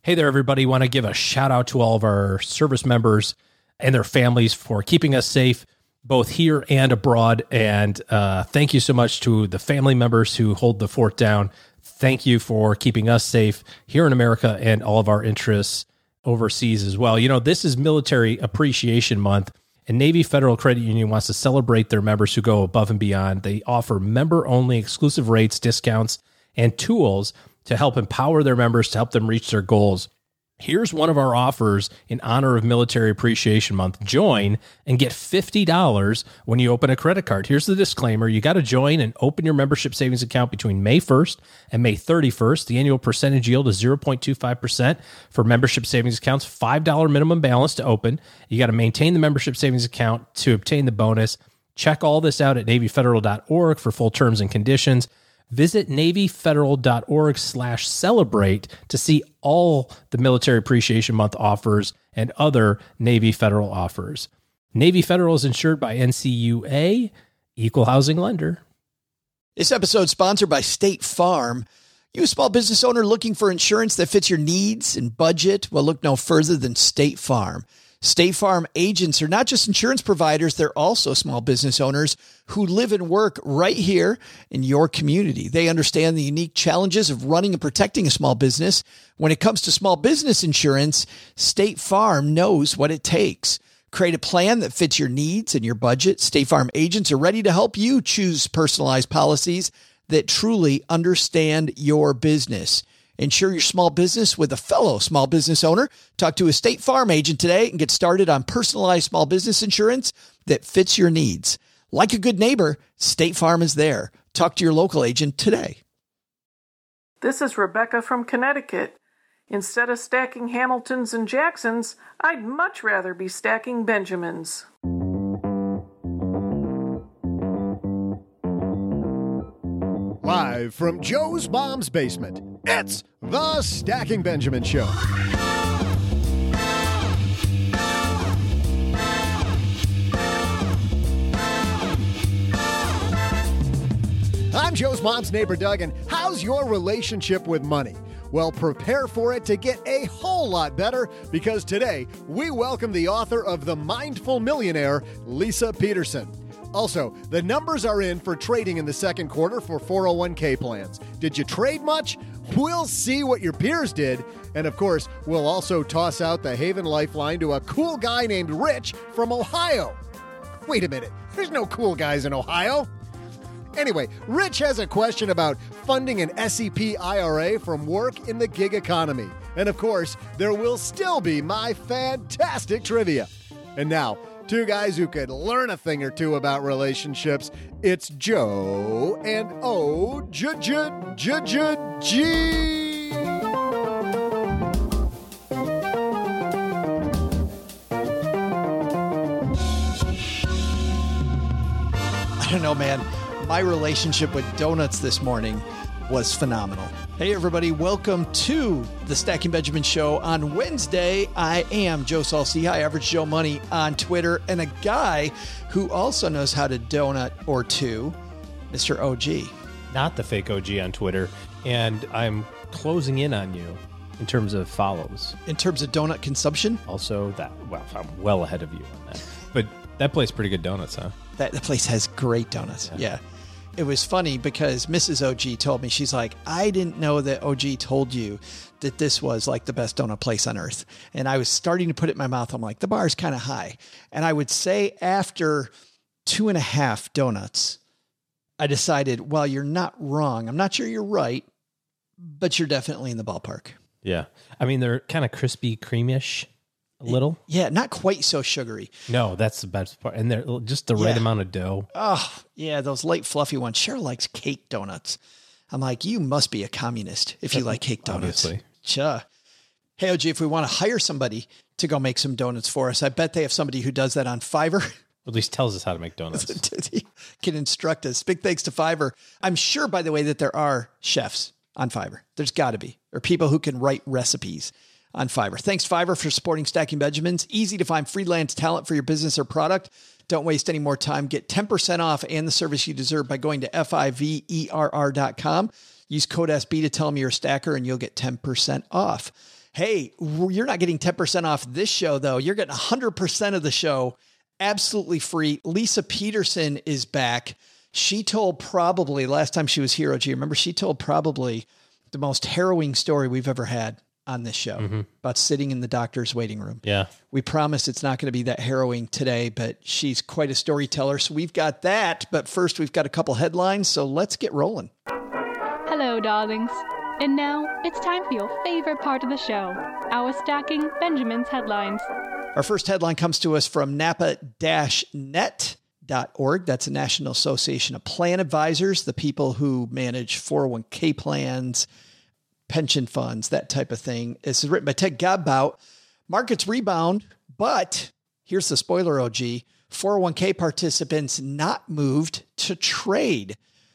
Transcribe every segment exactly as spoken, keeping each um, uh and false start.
Hey there, everybody. Want to give a shout out to all of our service members and their families for keeping us safe, both here and abroad. And uh, thank you so much to the family members who hold the fort down. Thank you for keeping us safe here in America and all of our interests overseas as well. You know, this is Military Appreciation Month, and Navy Federal Credit Union wants to celebrate their members who go above and beyond. They offer member-only exclusive rates, discounts, and tools to help empower their members to help them reach their goals. Here's one of our offers in honor of Military Appreciation Month. Join and get fifty dollars when you open a credit card. Here's the disclaimer. You got to join and open your membership savings account between May first and May thirty-first. The annual percentage yield is zero point two five percent for membership savings accounts, five dollars minimum balance to open. You got to maintain the membership savings account to obtain the bonus. Check all this out at Navy Federal dot org for full terms and conditions. Visit Navy Federal dot org slash celebrate to see all the Military Appreciation Month offers and other Navy Federal offers. Navy Federal is insured by N C U A, Equal Housing Lender. This episode is sponsored by State Farm. You a small business owner looking for insurance that fits your needs and budget? Well, look no further than State Farm. State Farm agents are not just insurance providers, they're also small business owners who live and work right here in your community. They understand the unique challenges of running and protecting a small business. When it comes to small business insurance, State Farm knows what it takes. Create a plan that fits your needs and your budget. State Farm agents are ready to help you choose personalized policies that truly understand your business. Insure your small business with a fellow small business owner. Talk to a State Farm agent today and get started on personalized small business insurance that fits your needs. Like a good neighbor, State Farm is there. Talk to your local agent today. This is Rebecca from Connecticut. Instead of stacking Hamiltons and Jacksons, I'd much rather be stacking Benjamins. Live from Joe's mom's basement, it's the Stacking Benjamin Show. I'm Joe's mom's neighbor, Doug, and how's your relationship with money? Well, prepare for it to get a whole lot better, because today we welcome the author of The Mindful Millionaire, Lisa Peterson. Also, the numbers are in for trading in the second quarter for four oh one k plans. Did you trade much? We'll see what your peers did. And of course, we'll also toss out the Haven Lifeline to a cool guy named Rich from Ohio. Wait a minute, there's no cool guys in Ohio. Anyway, Rich has a question about funding an S E P I R A from work in the gig economy. And of course, there will still be my fantastic trivia. And now, two guys who could learn a thing or two about relationships. It's Joe and O J J J J G. I don't know, man. My relationship with donuts this morning was phenomenal. Hey, everybody. Welcome to the Stacking Benjamin Show on Wednesday. I am Joe Saul-Sehy, Average Joe Money on Twitter, and a guy who also knows how to donut or two, Mister O G. Not the fake O G on Twitter, and I'm closing in on you in terms of follows. In terms of donut consumption? Also that, well, I'm well ahead of you on that. But that place pretty good donuts, huh? That the place has great donuts, yeah. yeah. It was funny because Missus O G told me, she's like, I didn't know that O G told you that this was like the best donut place on earth. And I was starting to put it in my mouth. I'm like, the bar's kind of high. And I would say after two and a half donuts, I decided, well, you're not wrong. I'm not sure you're right, but you're definitely in the ballpark. Yeah. I mean, they're kind of crispy, creamish. A little? Yeah, not quite so sugary. No, that's the best part. And they're just the right yeah. amount of dough. Oh, yeah, those light, fluffy ones. Cheryl likes cake donuts. I'm like, you must be a communist if you like cake donuts. Obviously. Sure. Hey, O G, if we want to hire somebody to go make some donuts for us, I bet they have somebody who does that on Fiverr. At least tells us how to make donuts. He can instruct us. Big thanks to Fiverr. I'm sure, by the way, that there are chefs on Fiverr. There's got to be. Or people who can write recipes on Fiverr. Thanks, Fiverr, for supporting Stacking Benjamins. Easy to find freelance talent for your business or product. Don't waste any more time. Get ten percent off and the service you deserve by going to F I V E R R dot com. Use code S B to tell them you're a stacker and you'll get ten percent off. Hey, you're not getting ten percent off this show, though. You're getting one hundred percent of the show absolutely free. Lisa Peterson is back. She told probably, last time she was here, O G, remember, she told probably the most harrowing story we've ever had on this show mm-hmm. about sitting in the doctor's waiting room. Yeah. We promise it's not going to be that harrowing today, but she's quite a storyteller. So we've got that. But first, we've got a couple headlines. So let's get rolling. Hello, darlings. And now it's time for your favorite part of the show, our Stacking Benjamin's headlines. Our first headline comes to us from Napa Net dot org. That's a National Association of Plan Advisors, the people who manage four oh one k plans, pension funds, that type of thing. This is written by Ted Godbout. Markets rebound, but here's the spoiler, O G. four oh one k participants not moved to trade.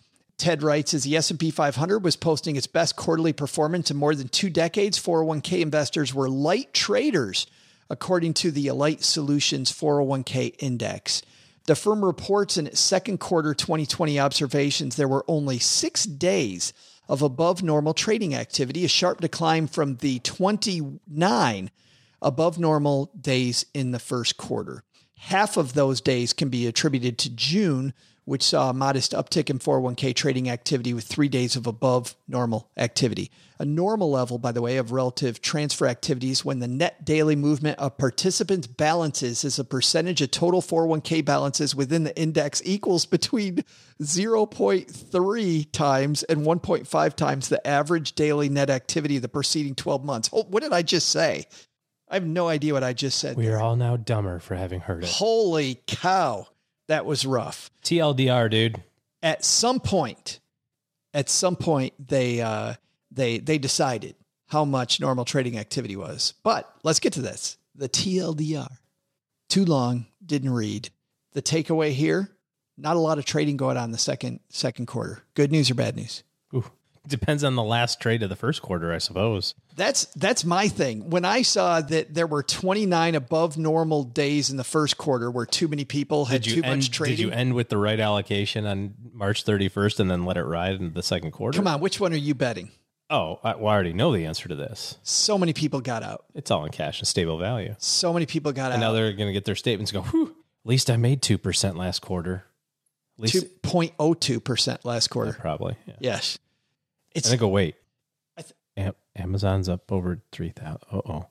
Ted writes, as the S and P five hundred was posting its best quarterly performance in more than two decades, four oh one k investors were light traders, according to the Alight Solutions four oh one k index. The firm reports in its second quarter twenty twenty observations there were only six days of above normal trading activity, a sharp decline from the twenty-nine above normal days in the first quarter. Half of those days can be attributed to June, which saw a modest uptick in four oh one k trading activity with three days of above normal activity. A normal level, by the way, of relative transfer activities when the net daily movement of participants' balances as a percentage of total four oh one k balances within the index equals between zero point three times and one point five times the average daily net activity of the preceding twelve months. Oh, what did I just say? I have no idea what I just said. We there. are all now dumber for having heard it. Holy cow. That was rough. T L D R, dude. At some point, at some point, they uh, they they decided how much normal trading activity was. But let's get to this. The T L D R. Too long, didn't read. The takeaway here, not a lot of trading going on in the second second quarter. Good news or bad news? Ooh. Depends on the last trade of the first quarter, I suppose. That's that's my thing. When I saw that there were twenty-nine above normal days in the first quarter where too many people had too end, much trading. Did you end with the right allocation on March thirty-first and then let it ride into the second quarter? Come on, which one are you betting? Oh, I, well, I already know the answer to this. So many people got out. It's all in cash and stable value. So many people got and out. And now they're going to get their statements and go, whew, at least I made two percent last quarter. At least two point oh two percent last quarter. Yeah, probably. Yeah. Yes. It's, and I go, wait, I th- Am- Amazon's up over three thousand. Uh-oh.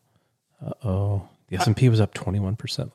Uh-oh. The S and P was up twenty-one percent.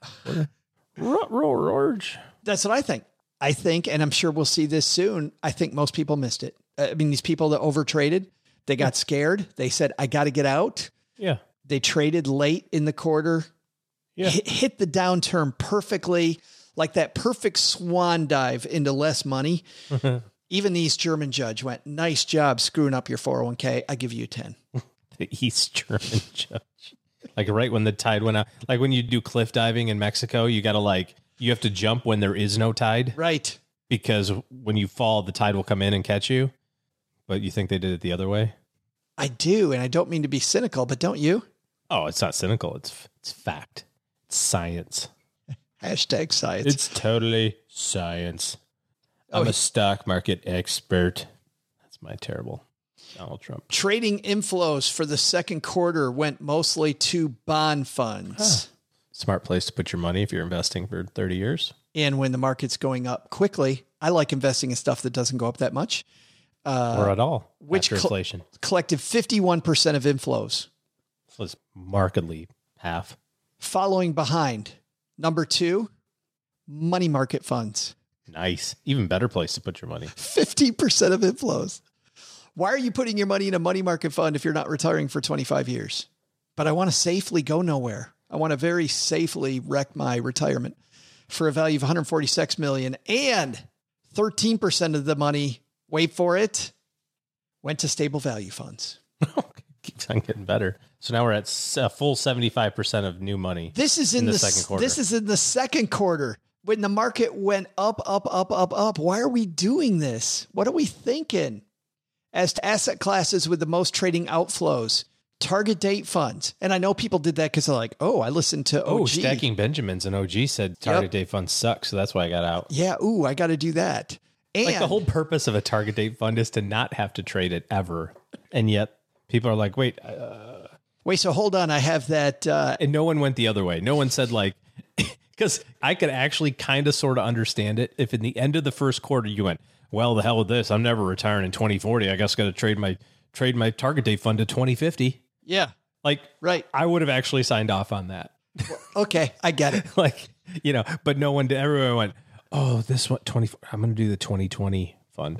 That's what I think. I think, and I'm sure we'll see this soon, I think most people missed it. I mean, these people that overtraded, they got scared. They said, I got to get out. Yeah. They traded late in the quarter. Yeah. Hit, hit the downturn perfectly, like that perfect swan dive into less money. Even the East German judge went, nice job screwing up your four oh one k. I give you a ten. The East German judge. Like right when the tide went out. Like when you do cliff diving in Mexico, you got to like, you have to jump when there is no tide. Right. Because when you fall, the tide will come in and catch you. But you think they did it the other way? I do. And I don't mean to be cynical, but don't you? Oh, it's not cynical. It's it's fact. It's science. Hashtag science. It's totally science. I'm oh, a stock market expert. That's my terrible Donald Trump. Trading inflows for the second quarter went mostly to bond funds. Huh. Smart place to put your money if you're investing for thirty years. And when the market's going up quickly, I like investing in stuff that doesn't go up that much. Uh, or at all. Which after inflation. Cl- collected fifty-one percent of inflows. So it's markedly half. Following behind, number two, money market funds. Nice. Even better place to put your money. fifty percent of inflows. Why are you putting your money in a money market fund if you're not retiring for twenty-five years? But I want to safely go nowhere. I want to very safely wreck my retirement for a value of one hundred forty-six million dollars, and thirteen percent of the money, wait for it, went to stable value funds. Keeps on getting better. So now we're at a full seventy-five percent of new money. This is in, in the, the second quarter. This is in the second quarter. When the market went up, up, up, up, up. Why are we doing this? What are we thinking? As to asset classes with the most trading outflows, target date funds. And I know people did that because they're like, oh, I listened to O G. Oh, Stacking Benjamins and O G said target yep. date funds suck. So that's why I got out. Yeah. Ooh, I got to do that. And like the whole purpose of a target date fund is to not have to trade it ever. And yet people are like, wait, uh, Wait, so hold on. I have that. Uh, and no one went the other way. No one said like, because I could actually kind of sort of understand it if in the end of the first quarter you went, well, the hell with this. I'm never retiring in twenty forty. I guess got to trade my trade my target date fund to twenty fifty. Yeah. Like, right. I would have actually signed off on that. Okay. I get it. Like, you know, but no one did. Everyone went, oh, this one, twenty. I'm going to do the twenty twenty fund.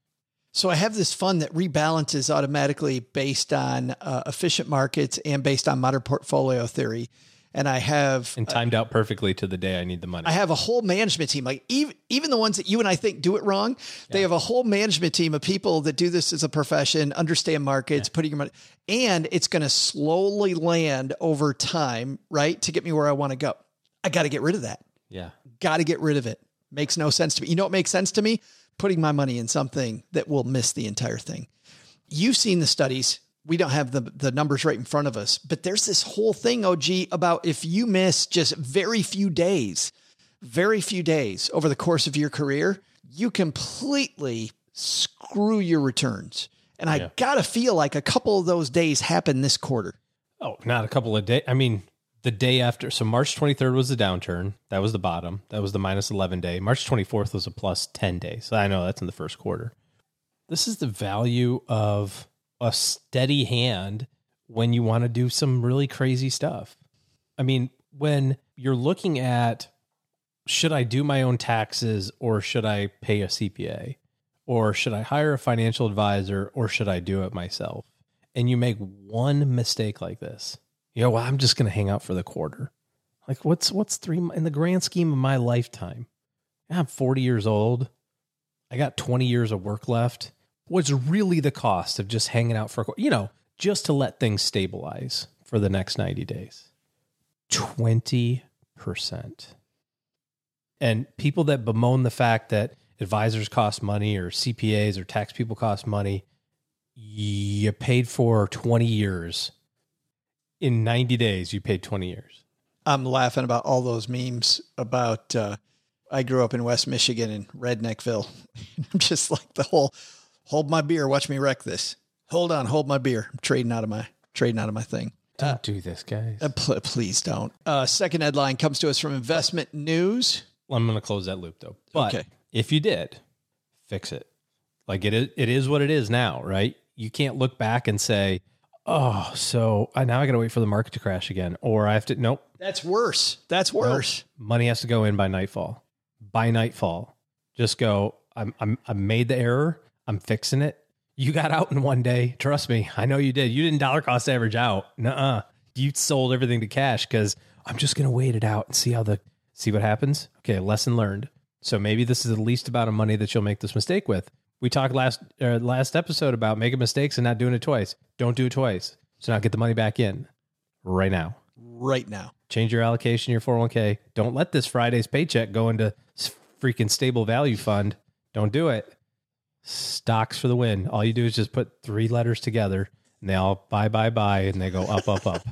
So I have this fund that rebalances automatically based on uh, efficient markets and based on modern portfolio theory. And I have and timed uh, out perfectly to the day I need the money. I have a whole management team, like even, even the ones that you and I think do it wrong. Yeah. They have a whole management team of people that do this as a profession, understand markets, yeah. putting your money, and it's going to slowly land over time, right? To get me where I want to go. I got to get rid of that. Yeah. Got to get rid of it. Makes no sense to me. You know what makes sense to me? Putting my money in something that will miss the entire thing. You've seen the studies. We don't have the, the numbers right in front of us, but there's this whole thing, O G, about if you miss just very few days, very few days over the course of your career, you completely screw your returns. And I yeah. got to feel like a couple of those days happened this quarter. Oh, not a couple of days. I mean, the day after. So March twenty-third was the downturn. That was the bottom. That was the minus eleven day. March twenty-fourth was a plus ten day. So I know that's in the first quarter. This is the value of a steady hand when you want to do some really crazy stuff. I mean, when you're looking at, should I do my own taxes or should I pay a C P A? Or should I hire a financial advisor or should I do it myself? And you make one mistake like this. You know, well, I'm just going to hang out for the quarter. Like what's, what's three in the grand scheme of my lifetime? I'm forty years old. I got twenty years of work left. What's really the cost of just hanging out for, you know, just to let things stabilize for the next ninety days? twenty percent. And people that bemoan the fact that advisors cost money or C P As or tax people cost money, you paid for twenty years. In ninety days, you paid twenty years. I'm laughing about all those memes about, uh, I grew up in West Michigan in Redneckville. I'm just like the whole, hold my beer, watch me wreck this. Hold on, hold my beer. I'm trading out of my trading out of my thing. Don't uh, do this, guys. Uh, pl- please don't. Uh, second headline comes to us from Investment News. Well, I'm going to close that loop though. But okay. If you did, fix it. Like it is, it is what it is now, right? You can't look back and say, oh, so I, now I got to wait for the market to crash again, or I have to. Nope. That's worse. That's worse. Nope. Money has to go in by nightfall. By nightfall, just go. I'm I'm I made the error. I'm fixing it. You got out in one day. Trust me. I know you did. You didn't dollar cost average out. Nuh-uh. You sold everything to cash because I'm just going to wait it out and see how the, see what happens. Okay. Lesson learned. So maybe this is the least amount of money that you'll make this mistake with. We talked last, uh, last episode about making mistakes and not doing it twice. Don't do it twice. So now get the money back in right now. Right now. Change your allocation, your four oh one k. Don't let this Friday's paycheck go into freaking stable value fund. Don't do it. Stocks for the win. All you do is just put three letters together and they all buy, buy, buy, and they go up, up, up.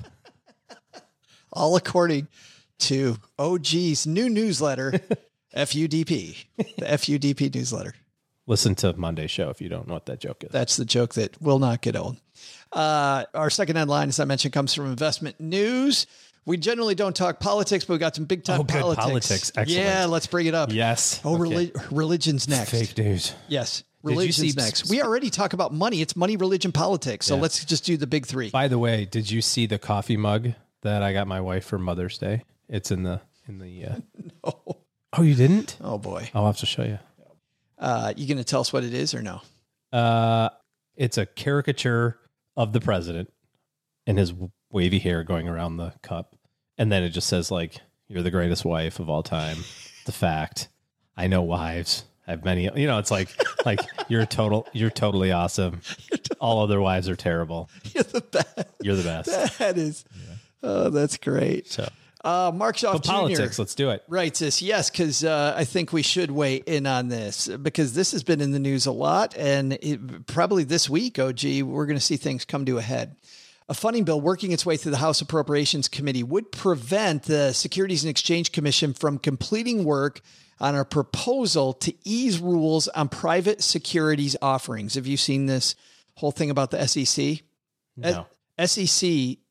All according to O G's new newsletter, F U D P, the F U D P newsletter. Listen to Monday's show if you don't know what that joke is. That's the joke that will not get old. Uh, our second headline, as I mentioned, comes from Investment News. We generally don't talk politics, but we got some big time oh, good politics. politics. Excellent. Yeah, let's bring it up. Yes. Oh, okay. relig- religion's next. Fake news. Yes. Religion's see, next. We already talk about money. It's money, religion, politics. So yeah. Let's just do the big three. By the way, did you see the coffee mug that I got my wife for Mother's Day? It's in the, in the, uh... no. Oh, you didn't? Oh boy. I'll have to show you. Uh, you going to tell us what it is or no? Uh, it's a caricature of the president and his wavy hair going around the cup. And then it just says like, you're the greatest wife of all time. The fact I know wives I have many, you know, it's like, like you're total, you're totally awesome. All other wives are terrible. You're the best. You're the best. That is, yeah. Oh, that's great. So, uh, Mark Schaaf Junior politics, let's do it. Writes this. Yes. Cause, uh, I think we should weigh in on this because this has been in the news a lot and it, probably this week, O G, we're going to see things come to a head. A funding bill working its way through the House Appropriations Committee would prevent the Securities and Exchange Commission from completing work on a proposal to ease rules on private securities offerings. Have you seen this whole thing about the S E C? No. S E C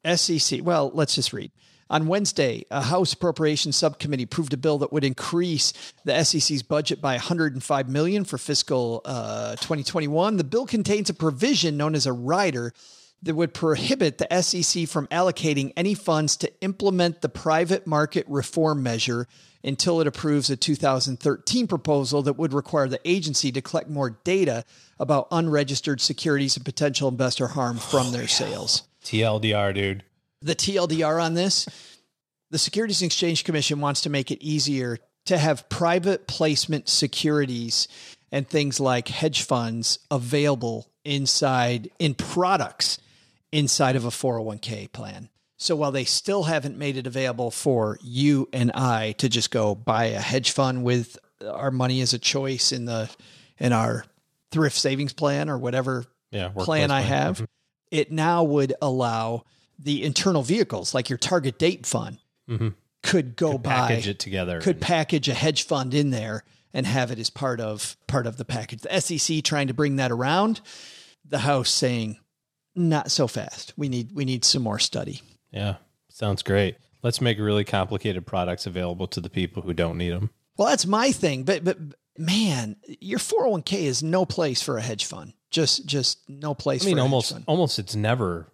S E C, well, let's just read. On Wednesday, a House Appropriations Subcommittee approved a bill that would increase the S E C's budget by one hundred five million dollars for fiscal uh, twenty twenty-one. The bill contains a provision known as a rider that would prohibit the S E C from allocating any funds to implement the private market reform measure until it approves a two thousand thirteen proposal that would require the agency to collect more data about unregistered securities and potential investor harm from oh, their yeah. sales. T L D R, dude. The T L D R on this, the Securities and Exchange Commission wants to make it easier to have private placement securities and things like hedge funds available inside in products inside of a four oh one k plan. So while they still haven't made it available for you and I to just go buy a hedge fund with our money as a choice in the in our thrift savings plan or whatever yeah, plan I have, mm-hmm. it now would allow the internal vehicles like your target date fund mm-hmm. could go could buy, package it together, could package a hedge fund in there and have it as part of part of the package. The S E C trying to bring that around, the House saying not so fast. We need we need some more study. Yeah, sounds great. Let's make really complicated products available to the people who don't need them. Well, that's my thing, but but man, your four oh one k is no place for a hedge fund. Just just no place. I mean, for a almost hedge fund. almost it's never.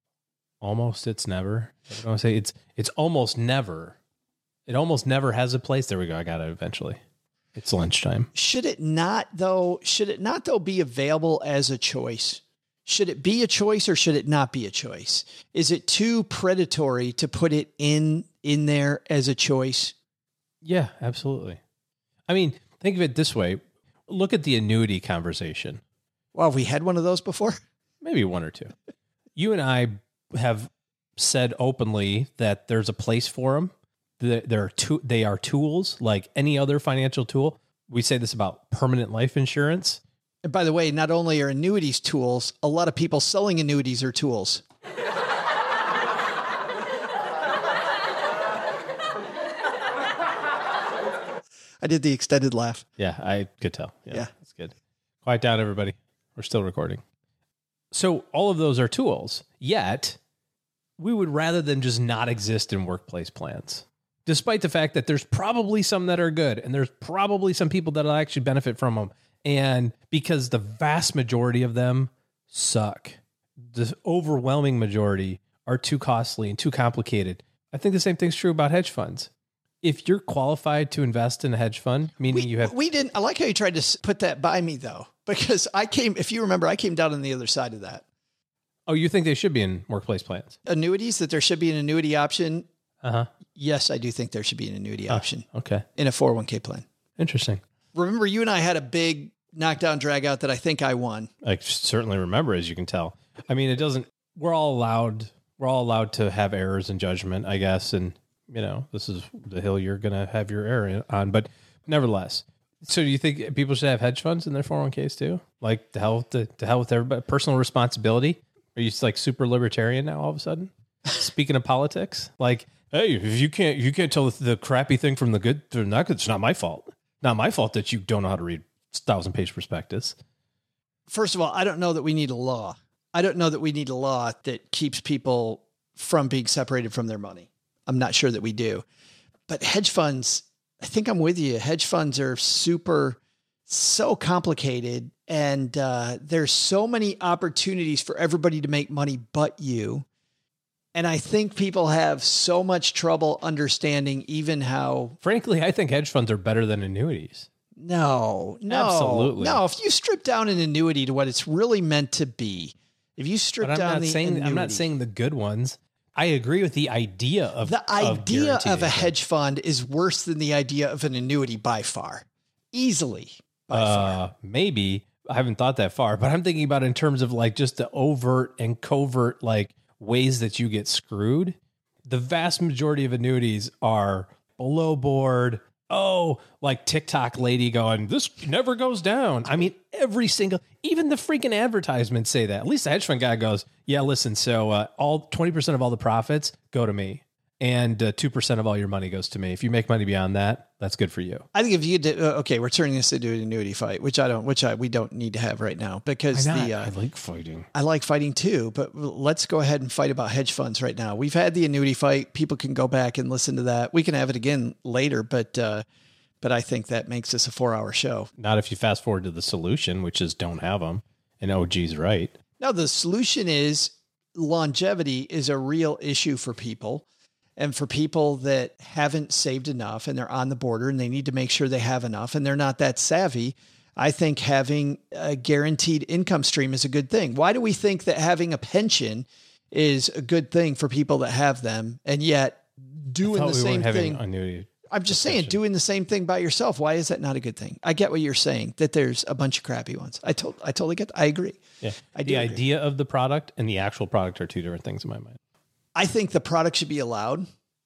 Almost it's never. I don't say it's it's almost never. It almost never has a place. There we go. I got it eventually. It's lunchtime. Should it not though? Should it not though be available as a choice? Should it be a choice or should it not be a choice? Is it too predatory to put it in in there as a choice? Yeah, absolutely. I mean, think of it this way. Look at the annuity conversation. Well, have we had one of those before? Maybe one or two. You and I have said openly that there's a place for them. There are two, they are tools like any other financial tool. We say this about permanent life insurance. And by the way, not only are annuities tools, a lot of people selling annuities are tools. I did the extended laugh. Yeah, I could tell. Yeah, yeah, that's good. Quiet down, everybody. We're still recording. So all of those are tools, yet we would rather than just not exist in workplace plans, despite the fact that there's probably some that are good and there's probably some people that will actually benefit from them. And because the vast majority of them suck, the overwhelming majority are too costly and too complicated. I think the same thing's true about hedge funds. If you're qualified to invest in a hedge fund, meaning we, you have... We didn't... I like how you tried to put that by me, though, because I came... If you remember, I came down on the other side of that. Oh, you think they should be in workplace plans? Annuities, that there should be an annuity option? Uh-huh. Yes, I do think there should be an annuity oh, option. Okay. In a four oh one k plan. Interesting. Remember, you and I had a big knockdown, drag out that I think I won. I certainly remember, as you can tell. I mean, it doesn't... We're all allowed... We're all allowed to have errors in judgment, I guess, and... You know, this is the hill you're going to have your error on, but nevertheless. So do you think people should have hedge funds in their four oh one k's too? Like to hell with, the, to hell with everybody, personal responsibility? Are you just like super libertarian now all of a sudden? Speaking of politics, like, hey, if you can't, you can't tell the crappy thing from the good, from not good, it's not my fault. Not my fault that you don't know how to read thousand page prospectus. First of all, I don't know that we need a law. I don't know that we need a law that keeps people from being separated from their money. I'm not sure that we do, but hedge funds, I think I'm with you. Hedge funds are super, so complicated. And uh, there's so many opportunities for everybody to make money but you. And I think people have so much trouble understanding even how... Frankly, I think hedge funds are better than annuities. No, no. Absolutely. No, if you strip down an annuity to what it's really meant to be, if you strip but I'm down not the saying, annuity... I'm not saying the good ones. I agree with the idea of the idea of, of a hedge fund is worse than the idea of an annuity by far, easily by uh, far. Maybe I haven't thought that far, but I'm thinking about it in terms of like just the overt and covert like ways that you get screwed. The vast majority of annuities are below board. Oh, like TikTok lady going, this never goes down. I mean, every single, even the freaking advertisements say that. At least the hedge fund guy goes, yeah, listen, so uh, all twenty percent of all the profits go to me. and uh, two percent of all your money goes to me. If you make money beyond that, that's good for you. I think if you did, uh, okay, we're turning this into an annuity fight, which I don't, which I, we don't need to have right now because the, uh, I like fighting. I like fighting too, but let's go ahead and fight about hedge funds right now. We've had the annuity fight. People can go back and listen to that. We can have it again later, but, uh, but I think that makes this a four hour show. Not if you fast forward to the solution, which is don't have them. And O G's right. Now the solution is longevity is a real issue for people. And for people that haven't saved enough and they're on the border and they need to make sure they have enough and they're not that savvy, I think having a guaranteed income stream is a good thing. Why do we think that having a pension is a good thing for people that have them and yet doing the we same thing? Annuity I'm just discussion. saying, doing the same thing by yourself. Why is that not a good thing? I get what you're saying, that there's a bunch of crappy ones. I told, I totally get that. I agree. Yeah. I the do agree. idea of the product and the actual product are two different things in my mind. I think the product should be allowed.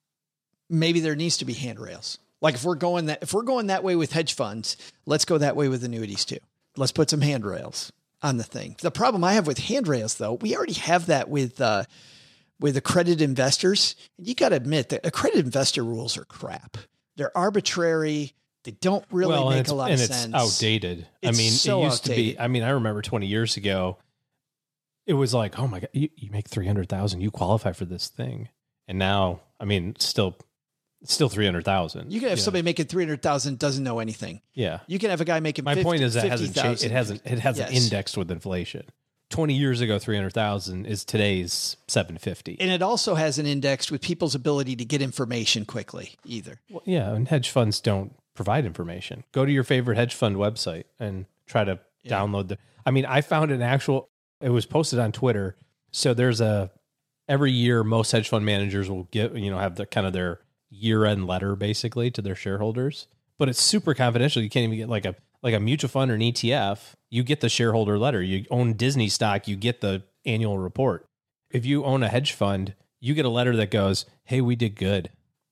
Maybe there needs to be handrails. Like if we're going that, if we're going that way with hedge funds, let's go that way with annuities too. Let's put some handrails on the thing. The problem I have with handrails though, we already have that with, uh, with accredited investors. And you got to admit that accredited investor rules are crap. They're arbitrary. They don't really well, make and a lot and of it's sense. outdated. It's I mean, so it used outdated. to be, I mean, I remember twenty years ago, it was like, oh my God, you, you make three hundred thousand, you qualify for this thing. And now, I mean, it's still, it's still three hundred thousand. You can have know? somebody making three hundred thousand doesn't know anything. Yeah. You can have a guy making My fifty, point is that it fifty hasn't changed. thousand. It hasn't, it hasn't Yes. indexed with inflation. twenty years ago, three hundred thousand is today's seven fifty. And it also hasn't indexed with people's ability to get information quickly either. Well, yeah. And hedge funds don't provide information. Go to your favorite hedge fund website and try to Yeah. download the, I mean, I found an actual, it was posted on Twitter. So there's a, every year, most hedge fund managers will get, you know, have the kind of their year end letter basically to their shareholders, but it's super confidential. You can't even get like a, like a mutual fund or an E T F. You get the shareholder letter. You own Disney stock, you get the annual report. If you own a hedge fund, you get a letter that goes, hey, we did good.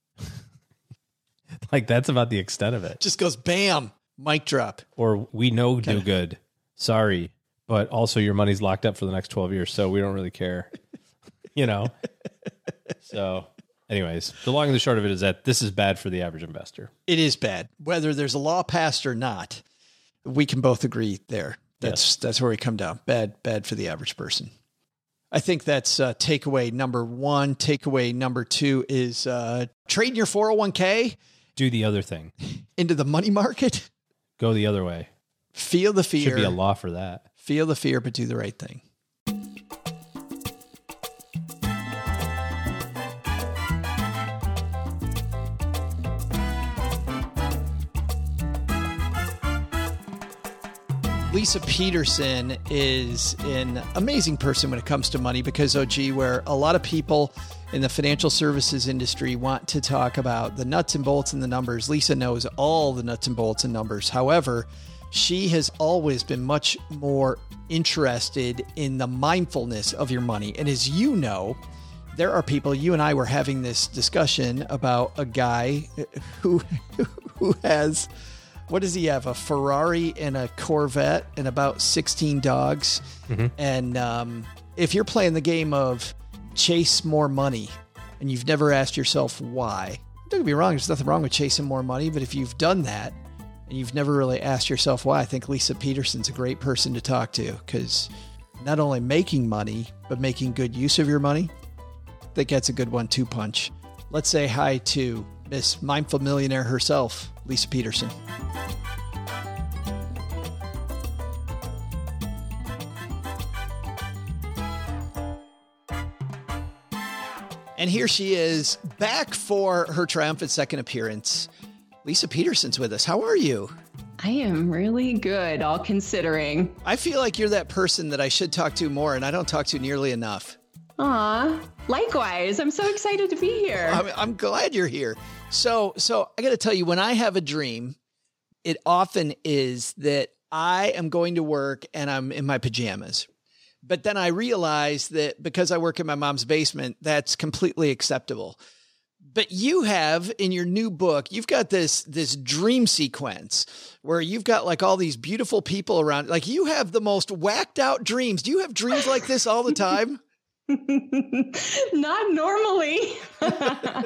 Like that's about the extent of it. Just goes bam, mic drop. Or we know do good. Sorry, but also your money's locked up for the next twelve years, so we don't really care. You know? So anyways, the long and the short of it is that this is bad for the average investor. It is bad. Whether there's a law passed or not, we can both agree there. That's Yes. that's where we come down. Bad, bad for the average person. I think that's uh, takeaway number one. Takeaway number two is uh, trading your four oh one k Do the other thing. into the money market. Go the other way. Feel the fear. Should be a law for that. Feel the fear, but do the right thing. Lisa Peterson is an amazing person when it comes to money because, oh, gee, where a lot of people in the financial services industry want to talk about the nuts and bolts and the numbers. Lisa knows all the nuts and bolts and numbers. However, she has always been much more interested in the mindfulness of your money. And as you know, there are people, you and I were having this discussion about a guy who, who has... What does he have? A Ferrari and a Corvette and about sixteen dogs. Mm-hmm. And um, if you're playing the game of chase more money and you've never asked yourself why, don't get me wrong, there's nothing wrong with chasing more money. But if you've done that and you've never really asked yourself why, I think Lisa Peterson's a great person to talk to because not only making money, but making good use of your money. I think that's a good one two punch. Let's say hi to Miss Mindful Millionaire herself, Lisa Peterson. And here she is back for her triumphant second appearance. Lisa Peterson's with us. How are you? I am really good, all considering. I feel like you're that person that I should talk to more, and I don't talk to nearly enough. Aw, likewise. I'm so excited to be here. I'm, I'm glad you're here. So, so I got to tell you, when I have a dream, it often is that I am going to work and I'm in my pajamas. But then I realize that because I work in my mom's basement, that's completely acceptable. But you have in your new book, you've got this, this dream sequence where you've got like all these beautiful people around. Like you have the most whacked out dreams. Do you have dreams like this all the time? Not normally.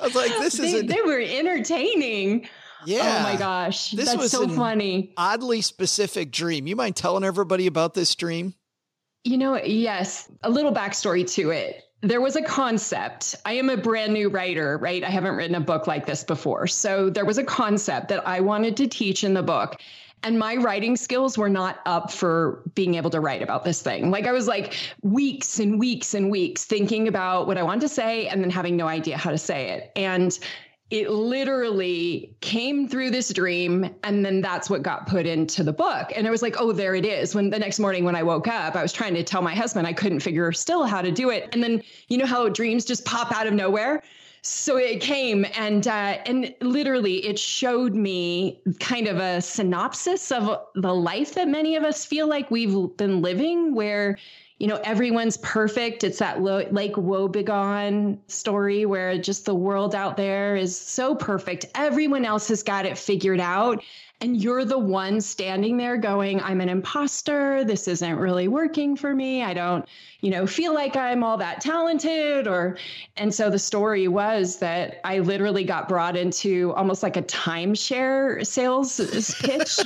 was like, this is they, an, they were entertaining. yeah. Oh my gosh. This That's was so an funny. oddly specific dream. You mind telling everybody about this dream? You know, yes, a little backstory to it. There was a concept. I am a brand new writer, right? I haven't written a book like this before. So there was a concept that I wanted to teach in the book. And my writing skills were not up for being able to write about this thing. Like I was like weeks and weeks and weeks thinking about what I wanted to say and then having no idea how to say it. And it literally came through this dream. And then that's what got put into the book. And I was like, oh, there it is. When the next morning when I woke up, I was trying to tell my husband I couldn't figure still how to do it. And then, you know how dreams just pop out of nowhere? So it came and uh, and literally it showed me kind of a synopsis of the life that many of us feel like we've been living, where, you know, everyone's perfect. It's that Lo- Lake Wobegon story where just the world out there is so perfect. Everyone else has got it figured out. And you're the one standing there going, I'm an imposter. This isn't really working for me. I don't, you know, feel like I'm all that talented. Or, and so the story was that I literally got brought into almost like a timeshare sales pitch.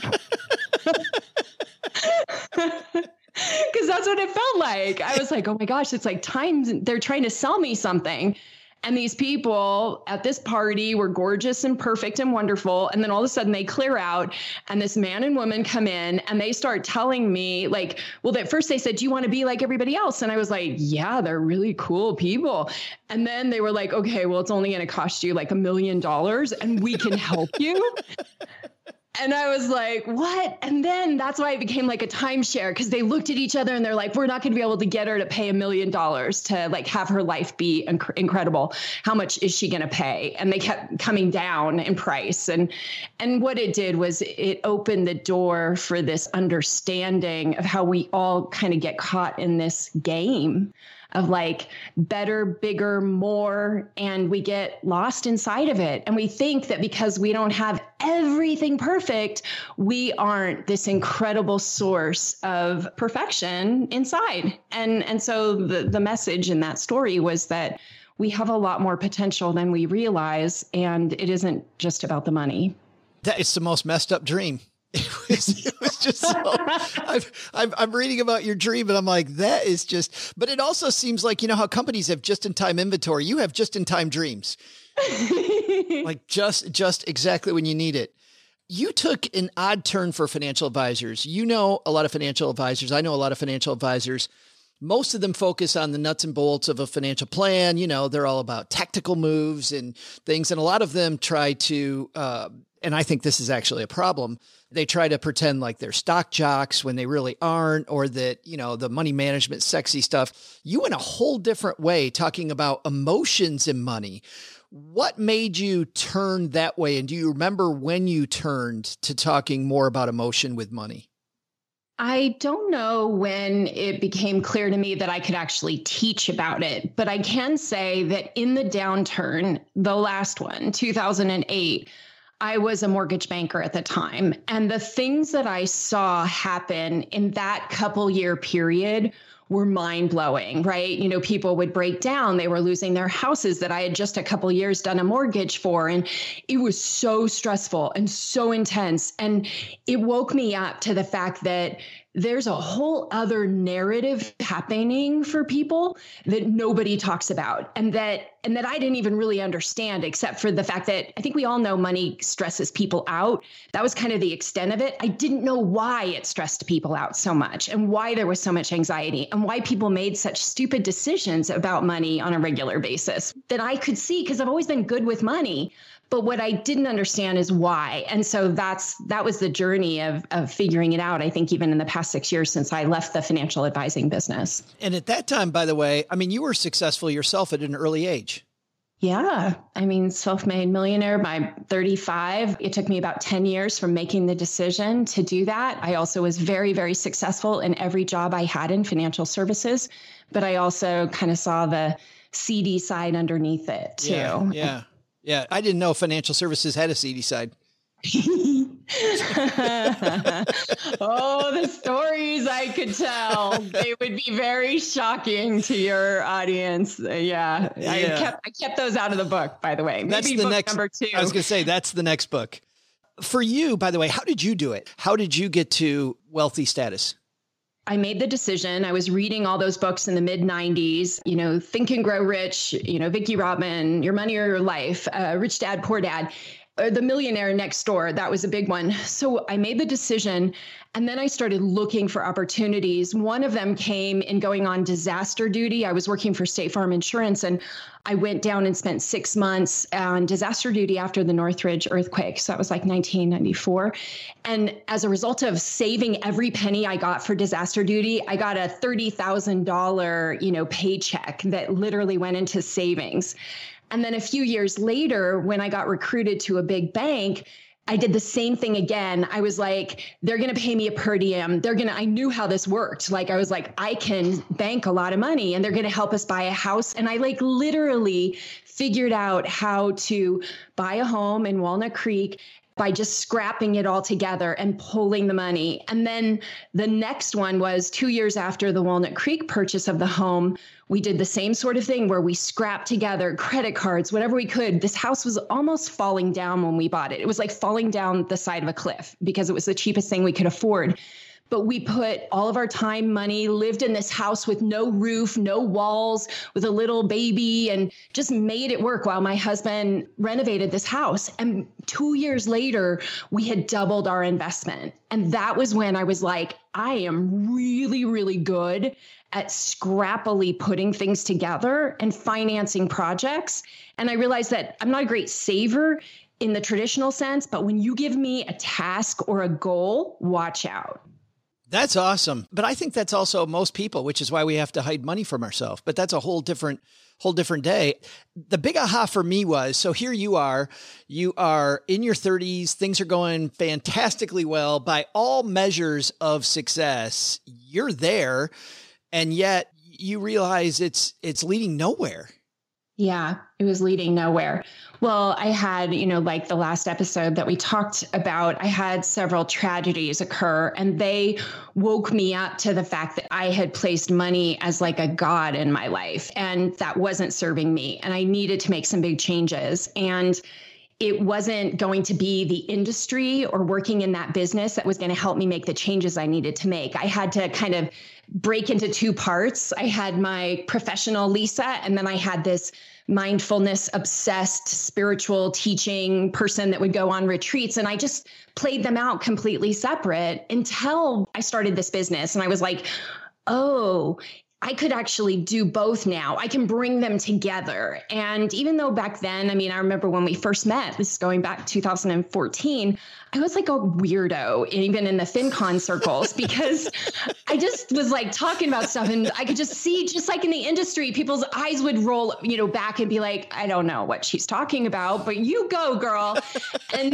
Because that's what it felt like. I was like, oh my gosh, it's like times they're trying to sell me something. And these people at this party were gorgeous and perfect and wonderful. And then all of a sudden they clear out and this man and woman come in and they start telling me like, well, at first they said, do you want to be like everybody else? And I was like, yeah, they're really cool people. And then they were like, okay, well, it's only going to cost you like a million dollars and we can help you. And I was like, what? And then that's why it became like a timeshare, because they looked at each other and they're like, we're not going to be able to get her to pay a million dollars to like have her life be inc- incredible. How much is she going to pay? And they kept coming down in price. And, and what it did was it opened the door for this understanding of how we all kind of get caught in this game of like better, bigger, more, and we get lost inside of it. And we think that because we don't have everything perfect, we aren't this incredible source of perfection inside. And, and so the, the message in that story was that we have a lot more potential than we realize, and it isn't just about the money. That is the most messed up dream. It was, it was just so, I've, I'm, I'm reading about your dream and I'm like, that is just, but it also seems like, you know, how companies have just-in-time inventory. You have just-in-time dreams, like just, just exactly when you need it. You took an odd turn for financial advisors. You know, a lot of financial advisors. I know a lot of financial advisors. Most of them focus on the nuts and bolts of a financial plan. You know, they're all about tactical moves and things. And a lot of them try to, uh, and I think this is actually a problem. They try to pretend like they're stock jocks when they really aren't, or that, you know, the money management, sexy stuff. You went a whole different way talking about emotions and money. What made you turn that way? And do you remember when you turned to talking more about emotion with money? I don't know when it became clear to me that I could actually teach about it, but I can say that in the downturn, the last one, two thousand eight, I was a mortgage banker at the time. And the things that I saw happen in that couple year period were mind blowing, right? You know, people would break down. They were losing their houses that I had just a couple years done a mortgage for. And it was so stressful and so intense. And it woke me up to the fact that there's a whole other narrative happening for people that nobody talks about, and that and that I didn't even really understand, except for the fact that I think we all know money stresses people out. That was kind of the extent of it. I didn't know why it stressed people out so much, and why there was so much anxiety, and why people made such stupid decisions about money on a regular basis that I could see, because I've always been good with money. But what I didn't understand is why. And so that's that was the journey of of figuring it out, I think, even in the past six years since I left the financial advising business. And at that time, by the way, I mean, you were successful yourself at an early age. Yeah. I mean, self-made millionaire by thirty-five. It took me about ten years from making the decision to do that. I also was very, very successful in every job I had in financial services, but I also kind of saw the seedy side underneath it too. Yeah. Yeah. Yeah, I didn't know financial services had a seedy side. Oh, the stories I could tell. They would be very shocking to your audience. Uh, yeah. yeah. I kept I kept those out of the book, by the way. Maybe that's the book next number two. I was going to say, that's the next book. For you, by the way, how did you do it? How did you get to wealthy status? I made the decision. I was reading all those books in the mid nineties, you know, Think and Grow Rich, you know, Vicki Robin, Your Money or Your Life, uh, Rich Dad, Poor Dad, uh, The Millionaire Next Door. That was a big one. So I made the decision, and then I started looking for opportunities. One of them came in going on disaster duty. I was working for State Farm Insurance, and I went down and spent six months on disaster duty after the Northridge earthquake. So that was like nineteen ninety-four. And as a result of saving every penny I got for disaster duty, I got a thirty thousand dollars, you know, paycheck that literally went into savings. And then a few years later, when I got recruited to a big bank, I did the same thing again. I was like, they're going to pay me a per diem. They're going to, I knew how this worked. Like, I was like, I can bank a lot of money and they're going to help us buy a house. And I like literally figured out how to buy a home in Walnut Creek by just scrapping it all together and pulling the money. And then the next one was two years after the Walnut Creek purchase of the home, we did the same sort of thing where we scrapped together credit cards, whatever we could. This house was almost falling down when we bought it. It was like falling down the side of a cliff because it was the cheapest thing we could afford. But we put all of our time, money, lived in this house with no roof, no walls, with a little baby, and just made it work while my husband renovated this house. And two years later, we had doubled our investment. And that was when I was like, I am really, really good at scrappily putting things together and financing projects. And I realized that I'm not a great saver in the traditional sense, but when you give me a task or a goal, watch out. That's awesome. But I think that's also most people, which is why we have to hide money from ourselves. But that's a whole different, whole different day. The big aha for me was, so here you are, you are in your thirties. Things are going fantastically well by all measures of success. You're there. And yet you realize it's, it's leading nowhere. Yeah, it was leading nowhere. Well, I had, you know, like the last episode that we talked about, I had several tragedies occur, and they woke me up to the fact that I had placed money as like a god in my life, and that wasn't serving me. And I needed to make some big changes. And it wasn't going to be the industry or working in that business that was going to help me make the changes I needed to make. I had to kind of break into two parts. I had my professional Lisa, and then I had this mindfulness obsessed spiritual teaching person that would go on retreats. And I just played them out completely separate until I started this business. And I was like, oh, I could actually do both now. I can bring them together. And even though back then, I mean, I remember when we first met, this is going back to two thousand fourteen, I was like a weirdo, even in the FinCon circles, because I just was like talking about stuff, and I could just see, just like in the industry, people's eyes would roll, you know, back and be like, I don't know what she's talking about, but you go, girl. And,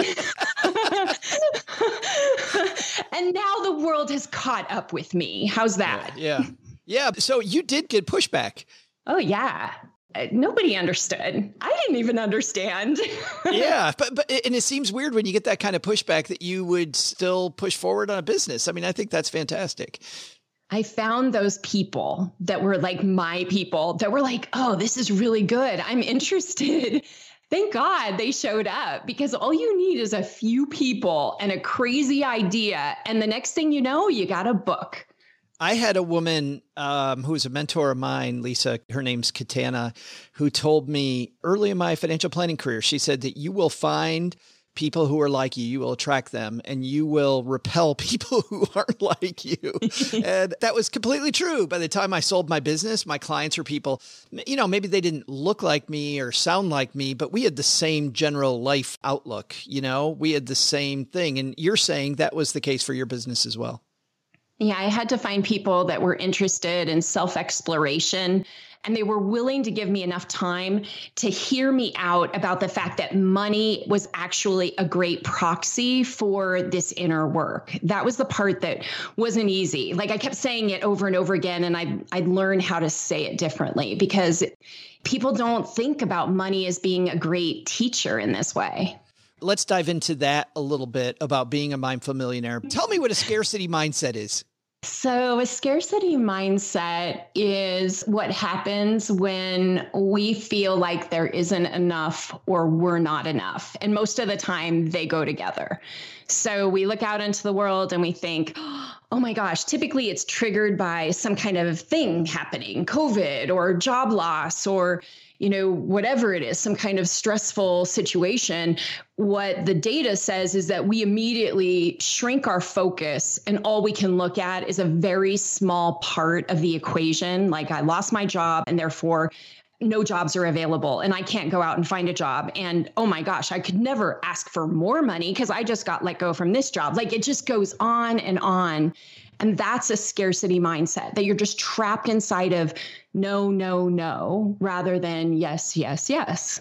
and now the world has caught up with me. How's that? Yeah. yeah. Yeah. So you did get pushback. Oh, yeah. Uh, nobody understood. I didn't even understand. yeah. But, but, and it seems weird when you get that kind of pushback that you would still push forward on a business. I mean, I think that's fantastic. I found those people that were like my people that were like, oh, this is really good. I'm interested. Thank God they showed up, because all you need is a few people and a crazy idea. And the next thing you know, you got a book. I had a woman um, who was a mentor of mine, Lisa, her name's Katana, who told me early in my financial planning career, she said that you will find people who are like you, you will attract them, and you will repel people who aren't like you. And that was completely true. By the time I sold my business, my clients were people, you know, maybe they didn't look like me or sound like me, but we had the same general life outlook. You know, we had the same thing. And you're saying that was the case for your business as well. Yeah, I had to find people that were interested in self-exploration, and they were willing to give me enough time to hear me out about the fact that money was actually a great proxy for this inner work. That was the part that wasn't easy. Like, I kept saying it over and over again, and I I'd learned how to say it differently, because people don't think about money as being a great teacher in this way. let's dive into that a little bit about being a mindful millionaire. Tell me what a scarcity mindset is. So a scarcity mindset is what happens when we feel like there isn't enough or we're not enough. And most of the time they go together. So we look out into the world and we think, oh my gosh, typically it's triggered by some kind of thing happening, COVID or job loss or you know, whatever it is, some kind of stressful situation. What the data says is that we immediately shrink our focus and all we can look at is a very small part of the equation. Like I lost my job and therefore no jobs are available and I can't go out and find a job. And oh my gosh, I could never ask for more money because I just got let go from this job. Like it just goes on and on. And that's a scarcity mindset that you're just trapped inside of no, no, no, rather than yes, yes, yes.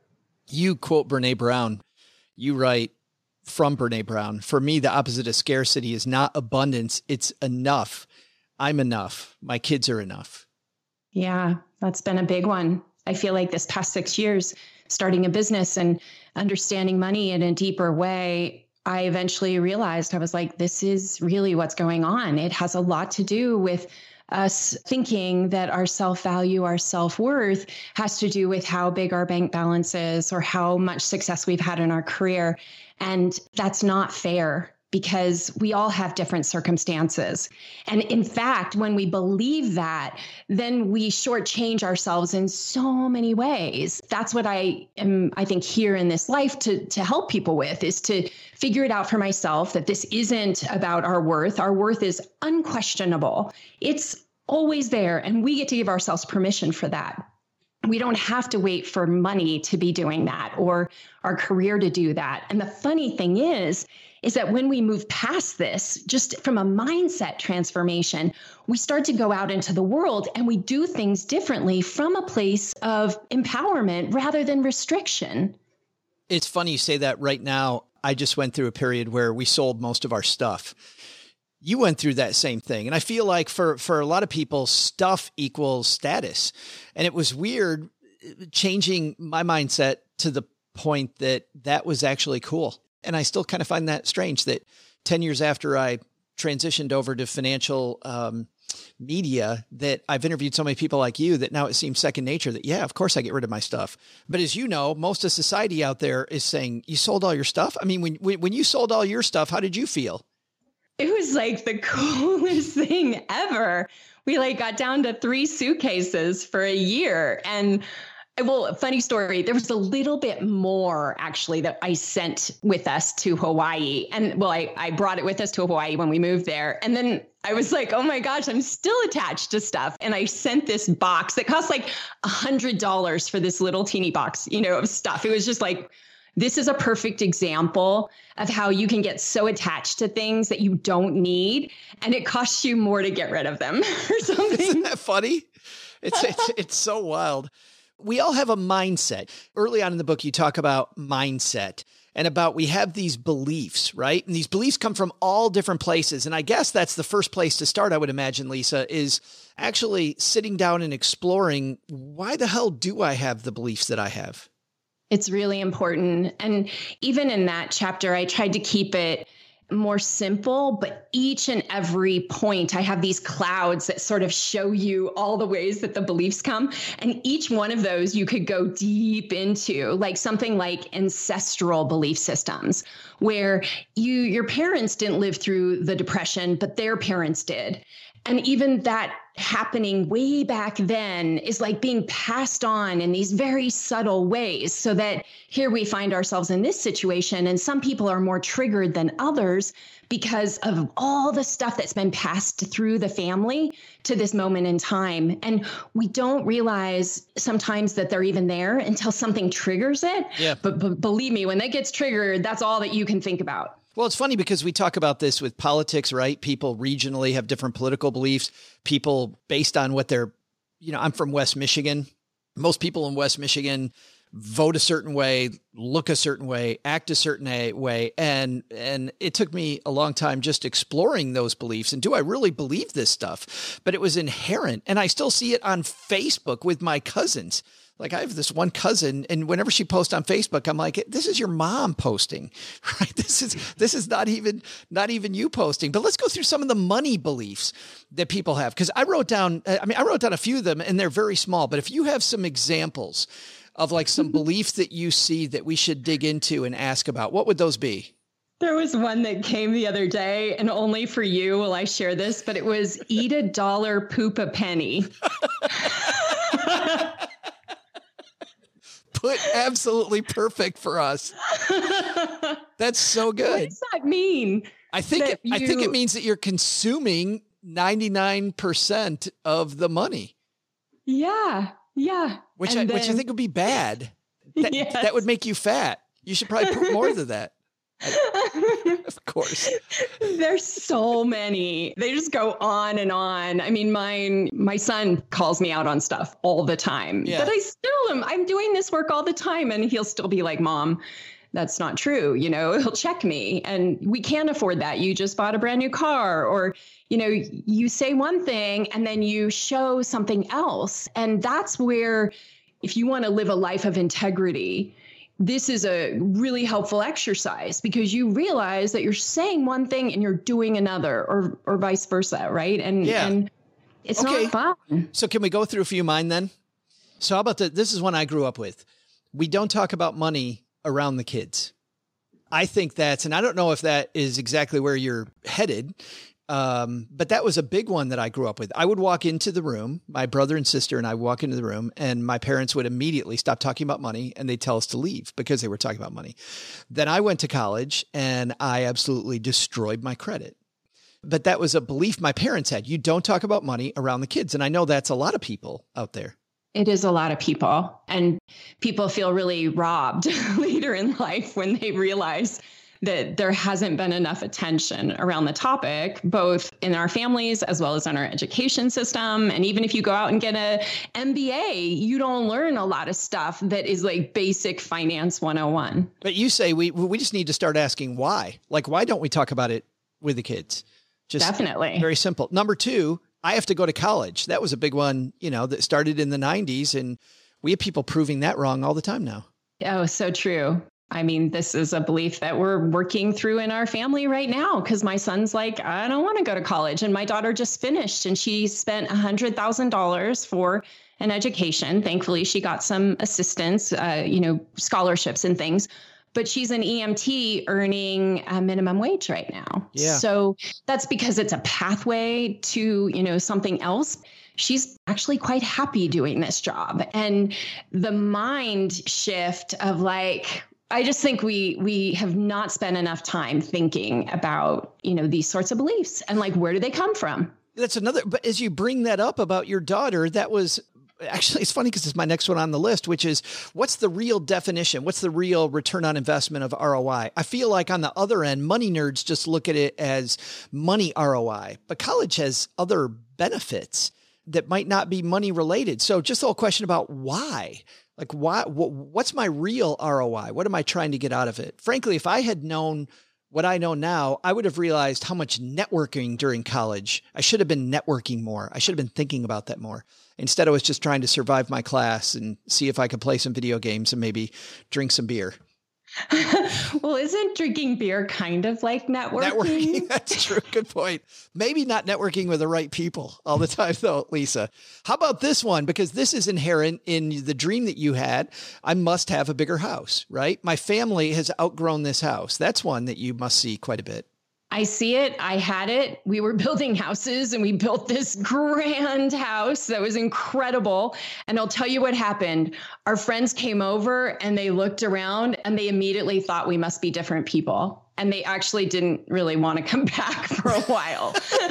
You quote Brene Brown. You write from Brene Brown, for me, the opposite of scarcity is not abundance. It's enough. I'm enough. My kids are enough. Yeah, that's been a big one. I feel like this past six years, starting a business and understanding money in a deeper way, I eventually realized I was like, this is really what's going on. It has a lot to do with us thinking that our self-value, our self-worth has to do with how big our bank balance is or how much success we've had in our career. And that's not fair because we all have different circumstances. And in fact, when we believe that, then we shortchange ourselves in so many ways. That's what I am, I think, here in this life to, to help people with, is to figure it out for myself that this isn't about our worth. Our worth is unquestionable. It's always there, and we get to give ourselves permission for that. We don't have to wait for money to be doing that or our career to do that. And the funny thing is, is that when we move past this, just from a mindset transformation, we start to go out into the world and we do things differently from a place of empowerment rather than restriction. It's funny you say that. Right now, I just went through a period where we sold most of our stuff. You went through that same thing. And I feel like for, for a lot of people, stuff equals status. And it was weird changing my mindset to the point that that was actually cool. And I still kind of find that strange that ten years after I transitioned over to financial um, media, that I've interviewed so many people like you that now it seems second nature that, yeah, of course I get rid of my stuff. But as you know, most of society out there is saying, you sold all your stuff? I mean, when when you sold all your stuff, how did you feel? It was like the coolest thing ever. We like got down to three suitcases for a year. And well, funny story, there was a little bit more actually that I sent with us to Hawaii. And well, I, I brought it with us to Hawaii when we moved there. And then I was like, oh my gosh, I'm still attached to stuff. And I sent this box that cost like a hundred dollars for this little teeny box, you know, of stuff. It was just like, this is a perfect example of how you can get so attached to things that you don't need, and it costs you more to get rid of them or something. Isn't that funny? It's, it's, it's so wild. We all have a mindset. Early on in the book, you talk about mindset and about we have these beliefs, right? And these beliefs come from all different places. And I guess that's the first place to start, I would imagine, Lisa, is actually sitting down and exploring, why the hell do I have the beliefs that I have? It's really important. And even in that chapter, I tried to keep it more simple, but each and every point, I have these clouds that sort of show you all the ways that the beliefs come. And each one of those you could go deep into, like something like ancestral belief systems, where you, your parents didn't live through the Depression, but their parents did. And even that happening way back then is like being passed on in these very subtle ways, so that here we find ourselves in this situation. And some people are more triggered than others because of all the stuff that's been passed through the family to this moment in time. And we don't realize sometimes that they're even there until something triggers it. Yeah. But, but believe me, when that gets triggered, that's all that you can think about. Well, it's funny because we talk about this with politics, right? People regionally have different political beliefs. People based on what they're, you know, I'm from West Michigan. Most people in West Michigan vote a certain way, look a certain way, act a certain way. And, and it took me a long time just exploring those beliefs. And do I really believe this stuff? But it was inherent. And I still see it on Facebook with my cousins. Like I have this one cousin, and whenever she posts on Facebook, I'm like, this is your mom posting, right? This is, this is not even, not even you posting. But let's go through some of the money beliefs that people have. Cause I wrote down, I mean, I wrote down a few of them and they're very small, but if you have some examples of like some beliefs that you see that we should dig into and ask about, what would those be? There was one that came the other day, and only for you will I share this, but it was eat a dollar, poop a penny. Put absolutely perfect for us. That's so good. What does that mean? I think it, you... I think it means that you're consuming ninety-nine percent of the money. Yeah, yeah. Which I, then... which I think would be bad. That, yes. that would make you fat. You should probably put more than that. I, of course. There's so many. They just go on and on. I mean, mine, my son calls me out on stuff all the time, yeah. but I still am. I'm doing this work all the time. And he'll still be like, Mom, that's not true. You know, he'll check me and we can't afford that. You just bought a brand new car, or, you know, you say one thing and then you show something else. And that's where, if you want to live a life of integrity, this is a really helpful exercise, because you realize that you're saying one thing and you're doing another, or or vice versa, right? And yeah. and it's okay. not fun. So can we go through a few of mine then? So how about the, this is one I grew up with. We don't talk about money around the kids. I think that's, and I don't know if that is exactly where you're headed, um, but that was a big one that I grew up with. I would walk into the room, my brother and sister and I would walk into the room, and my parents would immediately stop talking about money and they'd tell us to leave because they were talking about money. Then I went to college and I absolutely destroyed my credit. But that was a belief my parents had. You don't talk about money around the kids. And I know that's a lot of people out there. It is a lot of people, and people feel really robbed later in life when they realize that there hasn't been enough attention around the topic, both in our families as well as in our education system. And even if you go out and get a M B A, you don't learn a lot of stuff that is like basic finance one oh one. But you say we we just need to start asking why. Like, why don't we talk about it with the kids? Just Definitely. Very simple. Number two, I have to go to college. That was a big one, you know, that started in the nineties. And we have people proving that wrong all the time now. Oh, so true. I mean, this is a belief that we're working through in our family right now, because my son's like, I don't want to go to college. And my daughter just finished and she spent one hundred thousand dollars for an education. Thankfully, she got some assistance, uh, you know, scholarships and things. But she's an E M T earning a minimum wage right now. Yeah. So that's because it's a pathway to, you know, something else. She's actually quite happy doing this job. And the mind shift of like, I just think we we have not spent enough time thinking about, you know, these sorts of beliefs and like, where do they come from? That's another, but as you bring that up about your daughter, that was actually, it's funny because it's my next one on the list, which is what's the real definition? What's the real return on investment of R O I? I feel like on the other end, money nerds just look at it as money R O I, but college has other benefits that might not be money related. So just the whole question about why. Like, why? What's my real R O I? What am I trying to get out of it? Frankly, if I had known what I know now, I would have realized how much networking during college. I should have been networking more. I should have been thinking about that more. Instead, I was just trying to survive my class and see if I could play some video games and maybe drink some beer. Well, isn't drinking beer kind of like networking? Networking, that's true. Good point. Maybe not networking with the right people all the time, though, Lisa. How about this one? Because this is inherent in the dream that you had. I must have a bigger house, right? My family has outgrown this house. That's one that you must see quite a bit. I see it. I had it. We were building houses and we built this grand house that was incredible. And I'll tell you what happened. Our friends came over and they looked around and they immediately thought we must be different people. And they actually didn't really want to come back for a while.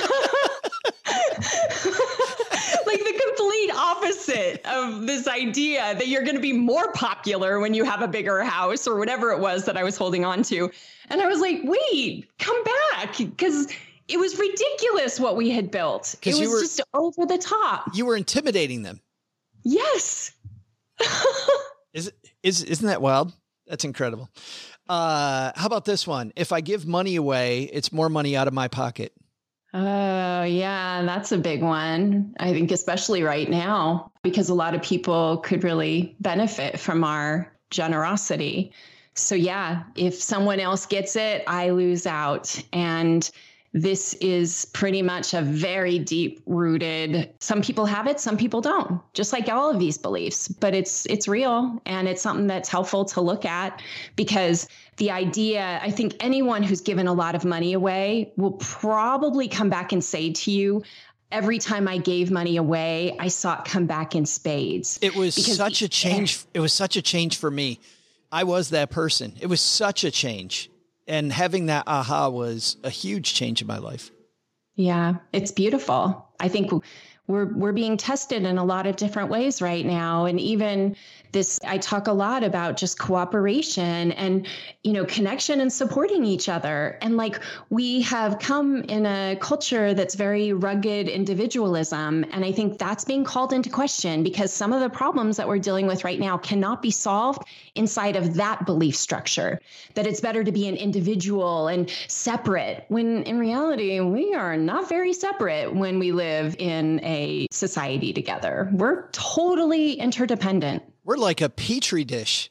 Like the complete opposite of this idea that you're going to be more popular when you have a bigger house or whatever it was that I was holding on to. And I was like, wait, come back, because it was ridiculous what we had built. It was were, just over the top. You were intimidating them. Yes. is is isn't that wild? That's incredible. Uh, how about this one? If I give money away, it's more money out of my pocket. Oh, yeah, that's a big one. I think especially right now, because a lot of people could really benefit from our generosity. So yeah, if someone else gets it, I lose out. And this is pretty much a very deep rooted, some people have it, some people don't, just like all of these beliefs, but it's, it's real. And it's something that's helpful to look at, because the idea, I think anyone who's given a lot of money away will probably come back and say to you, every time I gave money away, I saw it come back in spades. It was because such a change. It was such a change for me. I was that person. It was such a change. And having that aha was a huge change in my life. Yeah, it's beautiful. I think we're we're being tested in a lot of different ways right now. And even this, I talk a lot about just cooperation and, you know, connection and supporting each other. And like, we have come in a culture that's very rugged individualism. And I think that's being called into question, because some of the problems that we're dealing with right now cannot be solved inside of that belief structure, that it's better to be an individual and separate, when in reality, we are not very separate when we live in a society together. We're totally interdependent. We're like a petri dish.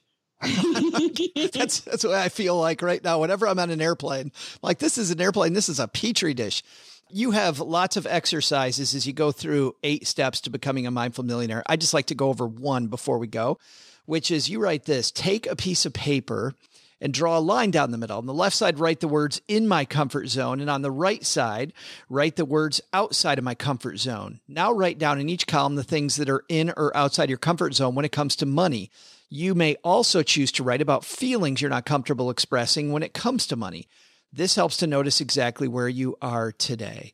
that's that's what I feel like right now. Whenever I'm on an airplane, like, this is an airplane, this is a petri dish. You have lots of exercises as you go through eight steps to becoming a mindful millionaire. I just like to go over one before we go, which is, you write this: take a piece of paper and draw a line down the middle. On the left side, write the words "in my comfort zone." And on the right side, write the words "outside of my comfort zone." Now write down in each column the things that are in or outside your comfort zone when it comes to money. You may also choose to write about feelings you're not comfortable expressing when it comes to money. This helps to notice exactly where you are today.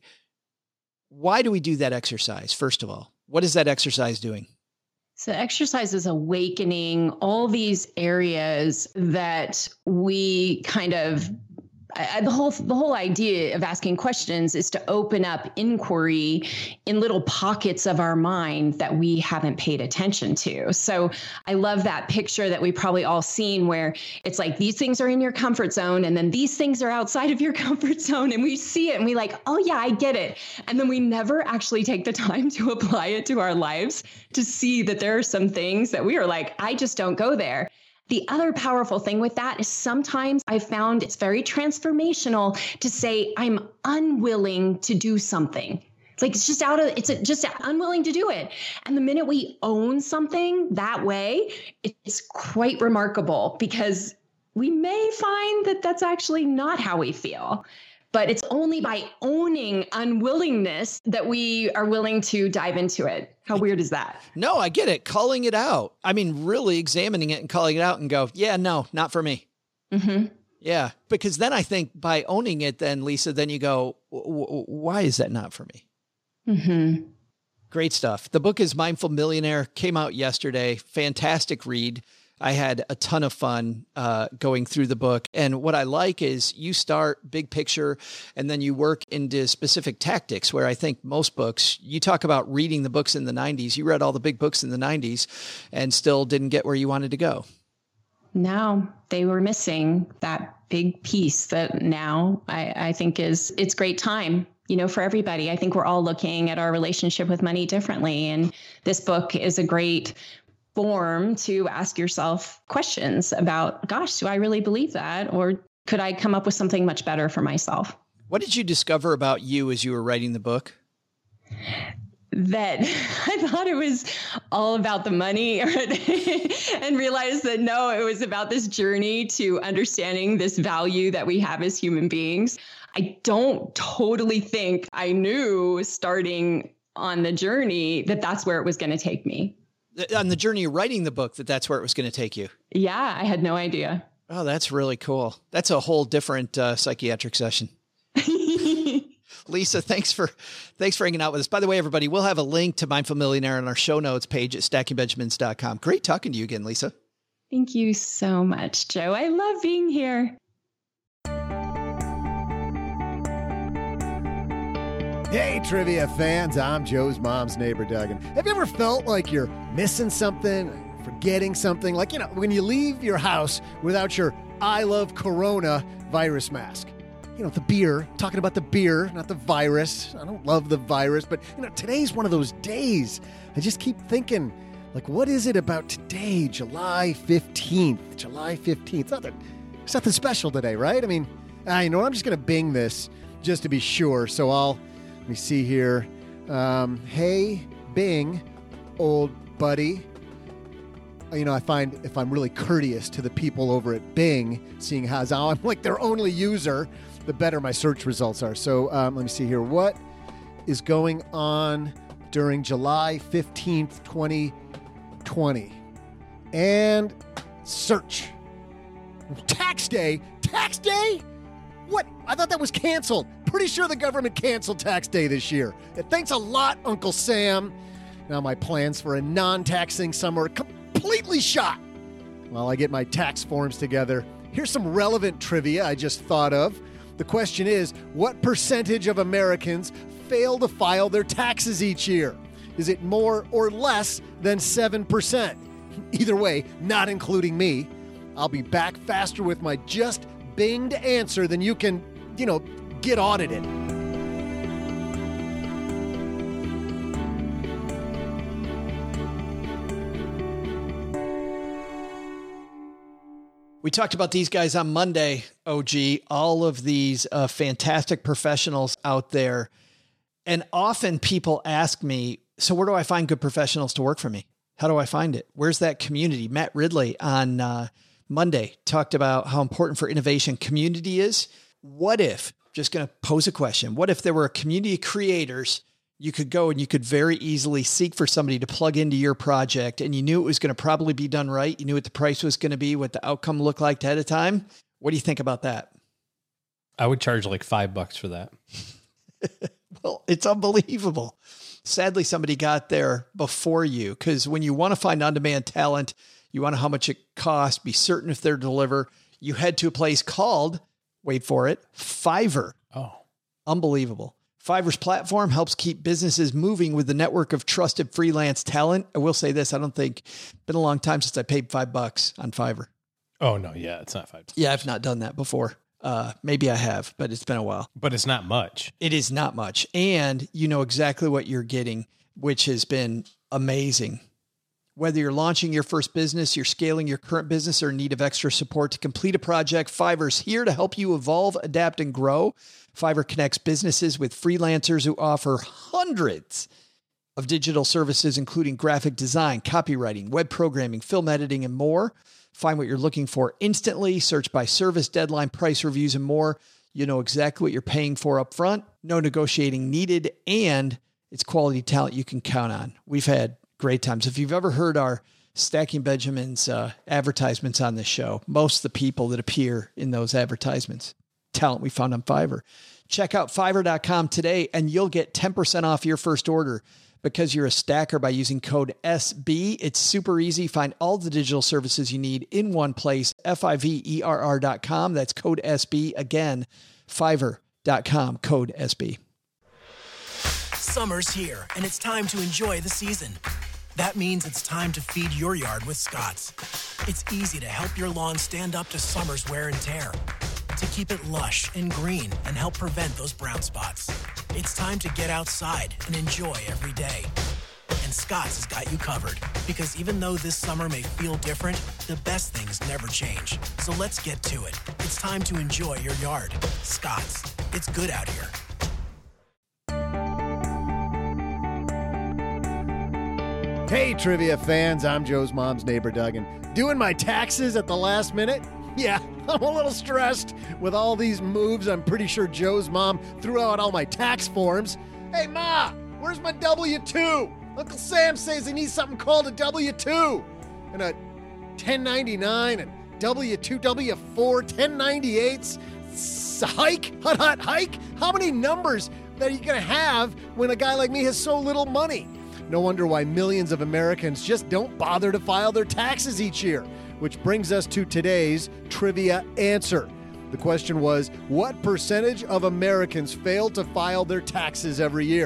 Why do we do that exercise? First of all, what is that exercise doing? So exercise is awakening all these areas that we kind of, I, the whole the whole idea of asking questions is to open up inquiry in little pockets of our mind that we haven't paid attention to. So I love that picture that we probably all seen, where it's like, these things are in your comfort zone, and then these things are outside of your comfort zone, and we see it and we like, oh yeah, I get it. And then we never actually take the time to apply it to our lives, to see that there are some things that we are like, I just don't go there. The other powerful thing with that is sometimes I found it's very transformational to say, I'm unwilling to do something. It's like, it's just out of, it's just unwilling to do it. And the minute we own something that way, it's quite remarkable, because we may find that that's actually not how we feel. But it's only by owning unwillingness that we are willing to dive into it. How weird is that? No, I get it. Calling it out. I mean, really examining it and calling it out and go, yeah, no, not for me. Mm-hmm. Yeah. Because then I think by owning it, then Lisa, then you go, why is that not for me? Mm-hmm. Great stuff. The book is Mindful Millionaire, came out yesterday. Fantastic read. I had a ton of fun uh, going through the book. And what I like is you start big picture and then you work into specific tactics, where I think most books, you talk about reading the books in the nineties. You read all the big books in the nineties and still didn't get where you wanted to go. No, they were missing that big piece that now I, I think is, it's great time, you know, for everybody. I think we're all looking at our relationship with money differently. And this book is a great form to ask yourself questions about, gosh, do I really believe that? Or could I come up with something much better for myself? What did you discover about you as you were writing the book? That I thought it was all about the money and realized that no, it was about this journey to understanding this value that we have as human beings. I don't totally think I knew starting on the journey that that's where it was going to take me. On the journey of writing the book, that that's where it was going to take you. Yeah, I had no idea. Oh, that's really cool. That's a whole different uh, psychiatric session. Lisa, thanks for thanks for hanging out with us. By the way, everybody, we'll have a link to Mindful Millionaire on our show notes page at stacking benjamins dot com. Great talking to you again, Lisa. Thank you so much, Joe. I love being here. Hey, trivia fans, I'm Joe's mom's neighbor, Doug. And have you ever felt like you're missing something, forgetting something? Like, you know, when you leave your house without your I Love Corona virus mask. you know, the beer, talking about the beer, not the virus. I don't love the virus, but, you know, today's one of those days. I just keep thinking, like, what is it about today, July fifteenth? July fifteenth. It's nothing, it's nothing special today, right? I mean, I know I'm just going to Bing this just to be sure. So I'll, let me see here. Um, hey, Bing, old buddy. You know, I find if I'm really courteous to the people over at Bing, seeing as how I'm like their only user, the better my search results are. So um, let me see here. What is going on during July fifteenth, twenty twenty? And search. Tax day? Tax day? What? I thought that was canceled. Pretty sure the government canceled tax day this year. Thanks a lot, Uncle Sam. Now my plans for a non-taxing summer completely shot. While I get my tax forms together, here's some relevant trivia I just thought of. The question is, what percentage of Americans fail to file their taxes each year? Is it more or less than seven percent? Either way, not including me. I'll be back faster with my just Binged answer than you can, you know, get audited. We talked about these guys on Monday, O G, all of these uh, fantastic professionals out there. And often people ask me, so where do I find good professionals to work for me? How do I find it? Where's that community? Matt Ridley on uh, Monday talked about how important for innovation community is. What if, just going to pose a question, what if there were a community of creators you could go and you could very easily seek for somebody to plug into your project and you knew it was going to probably be done right. You knew what the price was going to be, what the outcome looked like ahead of time. What do you think about that? I would charge like five bucks for that. Well, it's unbelievable. Sadly, somebody got there before you because when you want to find on-demand talent, you want to know how much it costs, be certain if they're deliver. You head to a place called, wait for it, Fiverr. Oh, unbelievable. Fiverr's platform helps keep businesses moving with the network of trusted freelance talent. I will say this, I don't think it's been a long time since I paid five bucks on Fiverr. Oh, no. Yeah, it's not five bucks. Yeah, I've not done that before. Uh, maybe I have, but it's been a while. But it's not much. It is not much. And you know exactly what you're getting, which has been amazing. Whether you're launching your first business, you're scaling your current business, or in need of extra support to complete a project, Fiverr's here to help you evolve, adapt, and grow. Fiverr connects businesses with freelancers who offer hundreds of digital services, including graphic design, copywriting, web programming, film editing, and more. Find what you're looking for instantly. Search by service, deadline, price reviews, and more. You know exactly what you're paying for up front. No negotiating needed, and it's quality talent you can count on. We've had great times. If you've ever heard our Stacking Benjamins uh, advertisements on this show, most of the people that appear in those advertisements, talent we found on Fiverr. Check out Fiverr dot com today and you'll get ten percent off your first order because you're a stacker by using code S B. It's super easy. Find all the digital services you need in one place. F I V E R R dot com. That's code S B. Again, Fiverr dot com, code S B. Summer's here and it's time to enjoy the season. That means it's time to feed your yard with Scotts. It's easy to help your lawn stand up to summer's wear and tear, to keep it lush and green and help prevent those brown spots. It's time to get outside and enjoy every day. And Scotts has got you covered, because even though this summer may feel different, the best things never change. So let's get to it. It's time to enjoy your yard. Scotts. It's good out here. Hey, trivia fans, I'm Joe's mom's neighbor, Doug, and doing my taxes at the last minute? Yeah, I'm a little stressed with all these moves. I'm pretty sure Joe's mom threw out all my tax forms. Hey, Ma, where's my W two? Uncle Sam says he needs something called a W two and a ten ninety-nine and W two, W four, ten ninety-eights. Hike? Hot, hot, hike? How many numbers that are you going to have when a guy like me has so little money? No wonder why millions of Americans just don't bother to file their taxes each year. Which brings us to today's trivia answer. The question was, what percentage of Americans fail to file their taxes every year?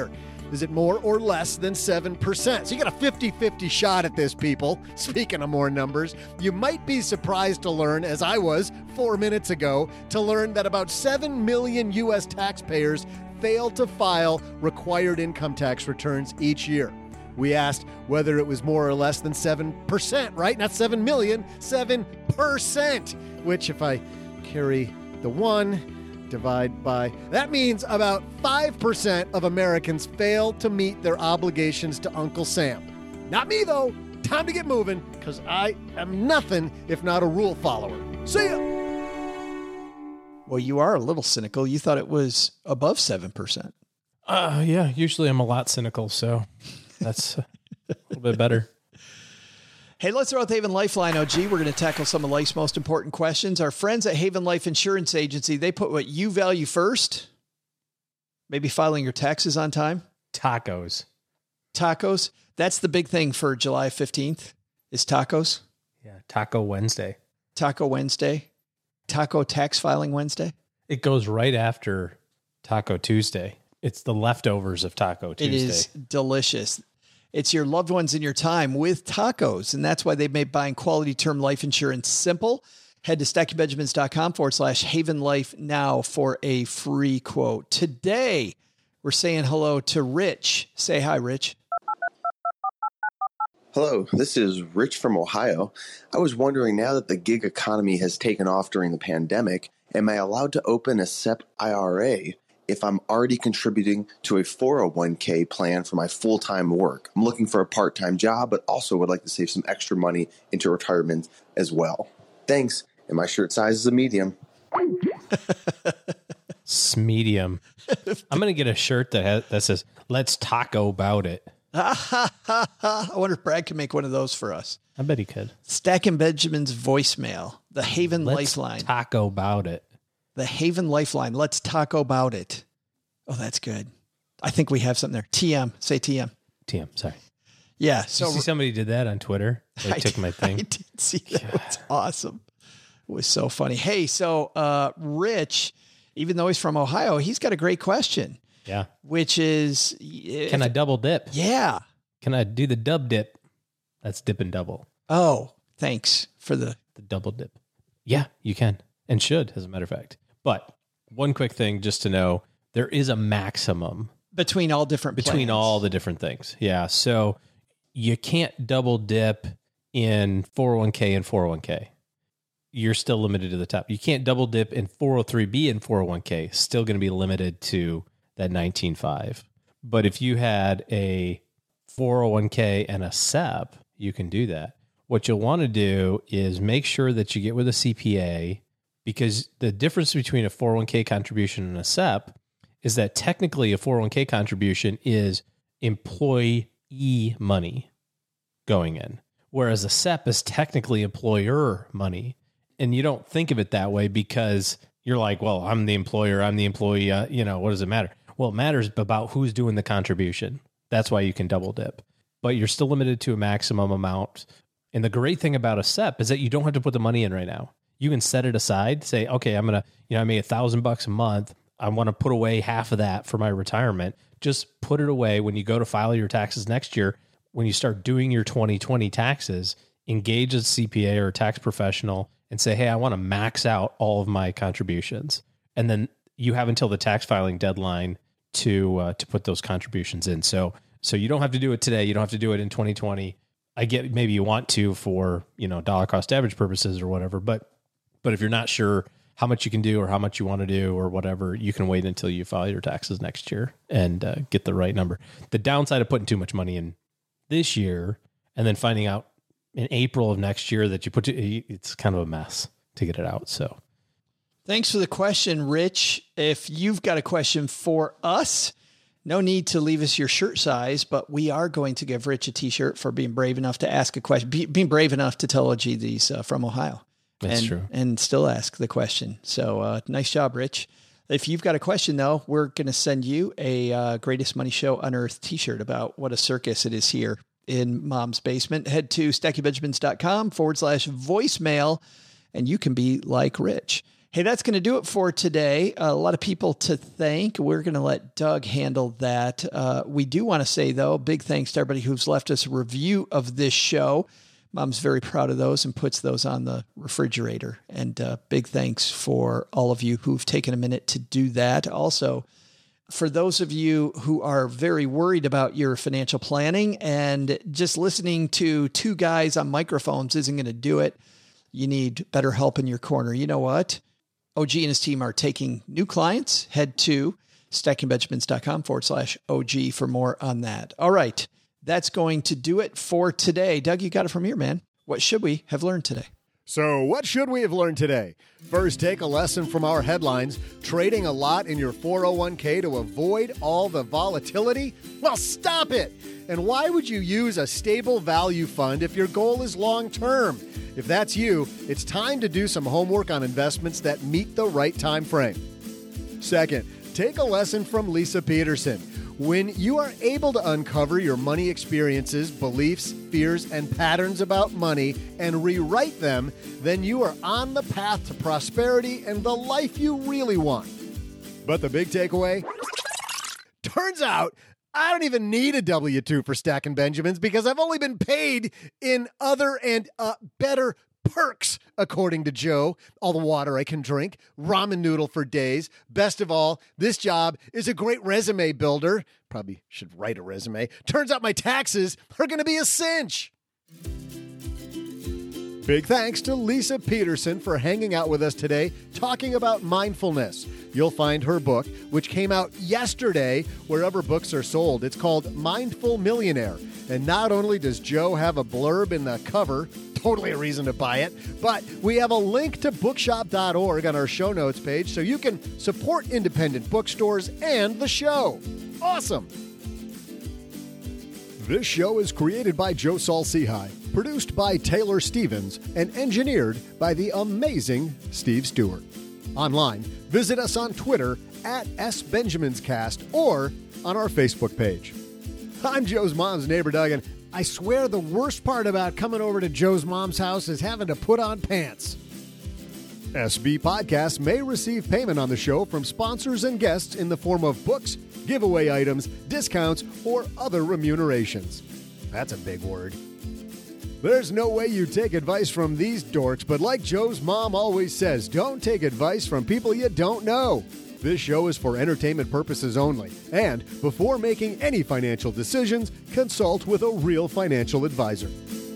Is it more or less than seven percent? So you got a fifty-fifty shot at this, people. Speaking of more numbers, you might be surprised to learn, as I was four minutes ago, to learn that about seven million U S taxpayers fail to file required income tax returns each year. We asked whether it was more or less than seven percent, right? Not seven million, seven percent, which if I carry the one, divide by, that means about five percent of Americans fail to meet their obligations to Uncle Sam. Not me, though. Time to get moving, because I am nothing if not a rule follower. See ya! Well, you are a little cynical. You thought it was above seven percent. Uh, yeah, usually I'm a lot cynical, so that's a little bit better. Hey, let's throw out the Haven Lifeline, O G. We're going to tackle some of life's most important questions. Our friends at Haven Life Insurance Agency, they put what you value first. Maybe filing your taxes on time. Tacos. Tacos. That's the big thing for July fifteenth is tacos. Yeah, Taco Wednesday. Taco Wednesday. Taco Tax Filing Wednesday. It goes right after Taco Tuesday. It's the leftovers of Taco Tuesday. It is delicious. It's your loved ones in your time with tacos. And that's why they've made buying quality term life insurance simple. Head to stackingbenjamins.com forward slash Haven Life now for a free quote. Today, we're saying hello to Rich. Say hi, Rich. Hello, this is Rich from Ohio. I was wondering, now that the gig economy has taken off during the pandemic, am I allowed to open a S E P I R A if I'm already contributing to a four oh one k plan for my full-time work? I'm looking for a part-time job, but also would like to save some extra money into retirement as well. Thanks, and my shirt size is a medium. Medium. I'm going to get a shirt that has, that says, let's taco about it. I wonder if Brad can make one of those for us. I bet he could. Stacking Benjamin's voicemail, the Haven Let's Lifeline. Taco about it. The Haven Lifeline. Let's taco about it. Oh, that's good. I think we have something there. T M. Say T M. T M. Sorry. Yeah. So So you see somebody did that on Twitter. They I took did, my thing. I did see that. It was awesome. It was so funny. Hey, so uh, Rich, even though he's from Ohio, he's got a great question. Yeah. Which is, Can I double dip? Yeah. Can I do the dub dip? That's dip and double. Oh, thanks for the the double dip. Yeah, you can and should, as a matter of fact. But one quick thing just to know, there is a maximum between all different between plans. all the different things. Yeah. So you can't double dip in four oh one k and four oh one k. You're still limited to the top. You can't double dip in four oh three b and four oh one k. Still going to be limited to that nineteen five. But if you had a four oh one k and a S E P, you can do that. What you'll want to do is make sure that you get with a C P A, because the difference between a four oh one k contribution and a S E P is that technically a four oh one k contribution is employee money going in, whereas a S E P is technically employer money. And you don't think of it that way because you're like, well, I'm the employer, I'm the employee, uh, you know, what does it matter? Well, it matters about who's doing the contribution. That's why you can double dip. But you're still limited to a maximum amount. And the great thing about a S E P is that you don't have to put the money in right now. You can set it aside, say, okay, I'm going to, you know, I made a thousand bucks a month. I want to put away half of that for my retirement. Just put it away when you go to file your taxes next year. When you start doing your twenty twenty taxes, engage a C P A or a tax professional and say, hey, I want to max out all of my contributions. And then you have until the tax filing deadline to uh, to put those contributions in. So so you don't have to do it today. You don't have to do it in twenty twenty. I get maybe you want to for, you know, dollar cost average purposes or whatever, but but if you're not sure how much you can do or how much you want to do or whatever, you can wait until you file your taxes next year and uh, get the right number. The downside of putting too much money in this year and then finding out in April of next year that you put to, it's kind of a mess to get it out. So thanks for the question, Rich. If you've got a question for us, no need to leave us your shirt size, but we are going to give Rich a t-shirt for being brave enough to ask a question, be, being brave enough to tell O G these uh, from Ohio. That's and, true. And still ask the question. So uh, nice job, Rich. If you've got a question, though, we're going to send you a uh, Greatest Money Show Unearthed t-shirt about what a circus it is here in Mom's basement. Head to stackingbenjamins.com forward slash voicemail, and you can be like Rich. Hey, that's going to do it for today. A lot of people to thank. We're going to let Doug handle that. Uh, we do want to say, though, big thanks to everybody who's left us a review of this show. Mom's very proud of those and puts those on the refrigerator. And uh, big thanks for all of you who've taken a minute to do that. Also, for those of you who are very worried about your financial planning and just listening to two guys on microphones isn't going to do it, you need better help in your corner. You know what? O G and his team are taking new clients. Head to stackingbenjamins.com forward slash OG for more on that. All right. That's going to do it for today. Doug, you got it from here, man. What should we have learned today? So what should we have learned today? First, take a lesson from our headlines. Trading a lot in your four oh one k to avoid all the volatility? Well, stop it. And why would you use a stable value fund if your goal is long-term? If that's you, it's time to do some homework on investments that meet the right time frame. Second, take a lesson from Lisa Peterson. When you are able to uncover your money experiences, beliefs, fears, and patterns about money and rewrite them, then you are on the path to prosperity and the life you really want. But the big takeaway? Turns out I don't even need a W two for Stacking Benjamins because I've only been paid in other and uh, better perks, according to Joe. All the water I can drink, ramen noodle for days. Best of all, this job is a great resume builder. Probably should write a resume. Turns out my taxes are going to be a cinch. Big thanks to Lisa Peterson for hanging out with us today, talking about mindfulness. You'll find her book, which came out yesterday, wherever books are sold. It's called Mindful Millionaire. And not only does Joe have a blurb in the cover, totally a reason to buy it, but we have a link to bookshop dot org on our show notes page so you can support independent bookstores and the show. Awesome! This show is created by Joe Saul-Sehy, produced by Taylor Stevens, and engineered by the amazing Steve Stewart. Online, visit us on Twitter at S Benjamins Cast or on our Facebook page. I'm Joe's mom's neighbor, Doug, and I swear the worst part about coming over to Joe's mom's house is having to put on pants. S B Podcasts may receive payment on the show from sponsors and guests in the form of books, giveaway items, discounts, or other remunerations. That's a big word. There's no way you take advice from these dorks, but like Joe's mom always says, don't take advice from people you don't know. This show is for entertainment purposes only, and before making any financial decisions, consult with a real financial advisor.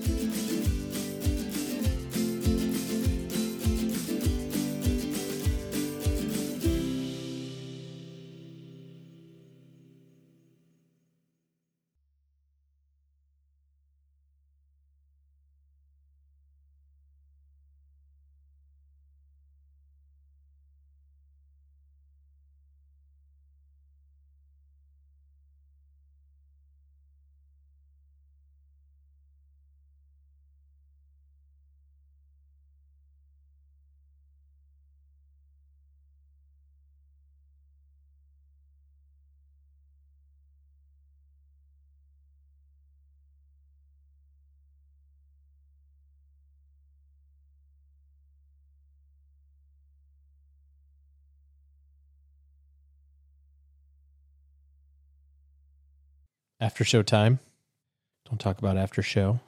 After show time. Don't talk about after show.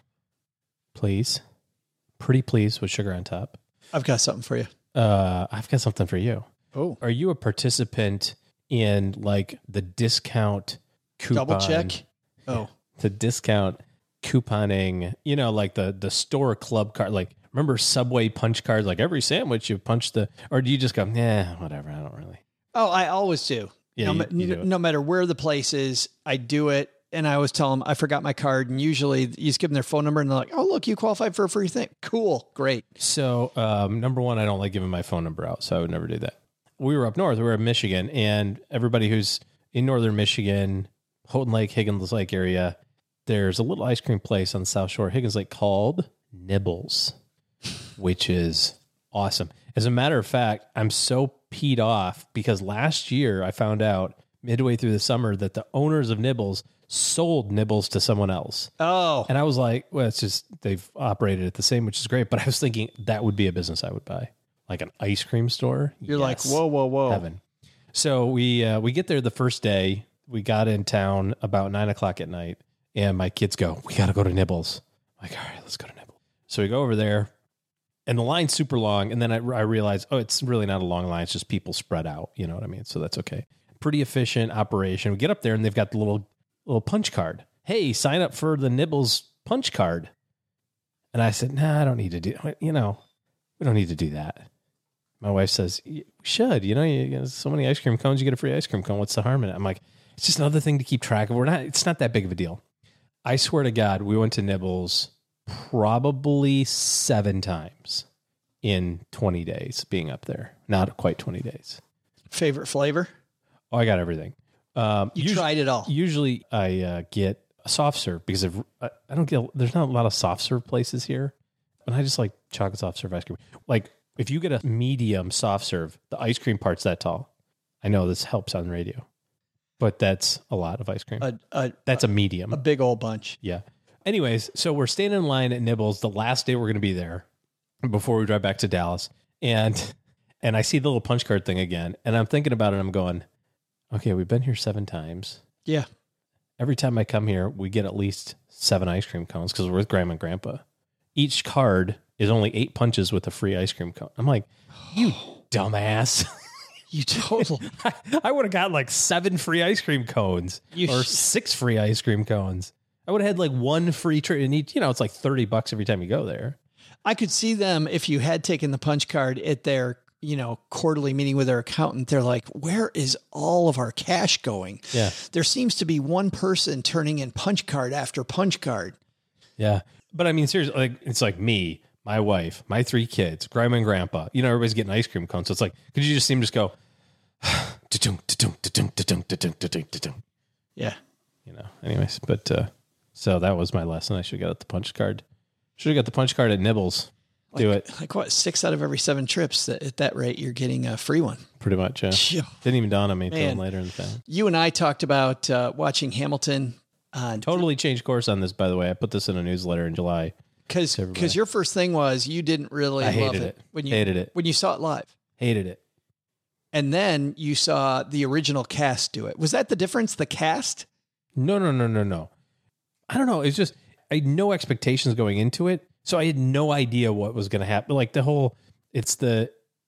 Please. Pretty please with sugar on top. I've got something for you. Uh, I've got something for you. Oh. Are you a participant in like the discount coupon? Double check? Oh. The discount couponing, you know, like the, the store club card, like remember Subway punch cards, like every sandwich you punch the, or do you just go, nah, whatever, I don't really. Oh, I always do. Yeah, no, you, you no, no matter where the place is, I do it. And I always tell them, I forgot my card. And usually you just give them their phone number and they're like, oh, look, you qualified for a free thing. Cool. Great. So, um, number one, I don't like giving my phone number out. So I would never do that. We were up north. We were in Michigan. And everybody who's in northern Michigan, Houghton Lake, Higgins Lake area, there's a little ice cream place on the South Shore of Higgins Lake called Nibbles, which is awesome. As a matter of fact, I'm so peed off because last year I found out midway through the summer that the owners of Nibbles sold Nibbles to someone else. Oh. And I was like, well, it's just, they've operated it the same, which is great. But I was thinking that would be a business I would buy. like an ice cream store. You're Yes. like, whoa, whoa, whoa. Heaven. So we uh, we get there the first day. We got in town about nine o'clock at night, and my kids go, we got to go to Nibbles. I'm like, all right, let's go to Nibbles. So we go over there, and the line's super long. And then I, I realized, oh, it's really not a long line. It's just people spread out. You know what I mean? So that's okay. Pretty efficient operation. We get up there, and they've got the little little punch card. Hey, sign up for the Nibbles punch card. And I said, nah, I don't need to do, you know, we don't need to do that. My wife says, we should, you know, you get so many ice cream cones, you get a free ice cream cone. What's the harm in it? I'm like, it's just another thing to keep track of. We're not, it's not that big of a deal. I swear to God, we went to Nibbles probably seven times in twenty days being up there. Not quite twenty days. Favorite flavor? Oh, I got everything. Um, You usu- tried it all. Usually I uh, get a soft serve because of, I I don't get, there's not a lot of soft serve places here. And I just like chocolate soft serve ice cream. Like if you get a medium soft serve, the ice cream part's that tall. I know this helps on radio, but that's a lot of ice cream. A, a, that's a medium. a big old bunch. Yeah. Anyways, so we're standing in line at Nibbles the last day we're going to be there before we drive back to Dallas. And and I see the little punch card thing again. And I'm thinking about it. I'm going, okay, we've been here seven times. Yeah. Every time I come here, we get at least seven ice cream cones because we're with Grandma and Grandpa. Each card is only eight punches with a free ice cream cone. I'm like, you dumbass. You total. I, I would have got like seven free ice cream cones You or sh- six free ice cream cones. I would have had like one free treat and each, you know, it's like thirty bucks every time you go there. I could see them if you had taken the punch card at their, you know, quarterly meeting with their accountant. They're like, where is all of our cash going? Yeah. There seems to be one person turning in punch card after punch card. Yeah. But I mean, seriously, like it's like me, my wife, my three kids, Grandma and Grandpa, you know, everybody's getting ice cream cones. So it's like, could you just see them just go, da-dunk, da-dunk, da-dunk, da-dunk, da-dunk, da-dunk, da-dunk. Yeah. You know, anyways, but, uh, so that was my lesson. I should have got the punch card. Should have got the punch card at Nibbles. Do Like- it. Like what? Six out of every seven trips. That, at that rate, you're getting a free one. Pretty much. Yeah. Phew. Didn't even dawn on me until Man. later in the film. You and I talked about uh, watching Hamilton. Uh, Totally changed course on this, by the way. I put this in a newsletter in July. Because everybody. because your first thing was you didn't really I love hated it, it. when you Hated it. when you saw it live, Hated it. and then you saw the original cast do it. Was that the difference? The cast? No, no, no, no, no. I don't know. It's just, I had no expectations going into it. So I had no idea what was going to happen. Like the whole, it's the,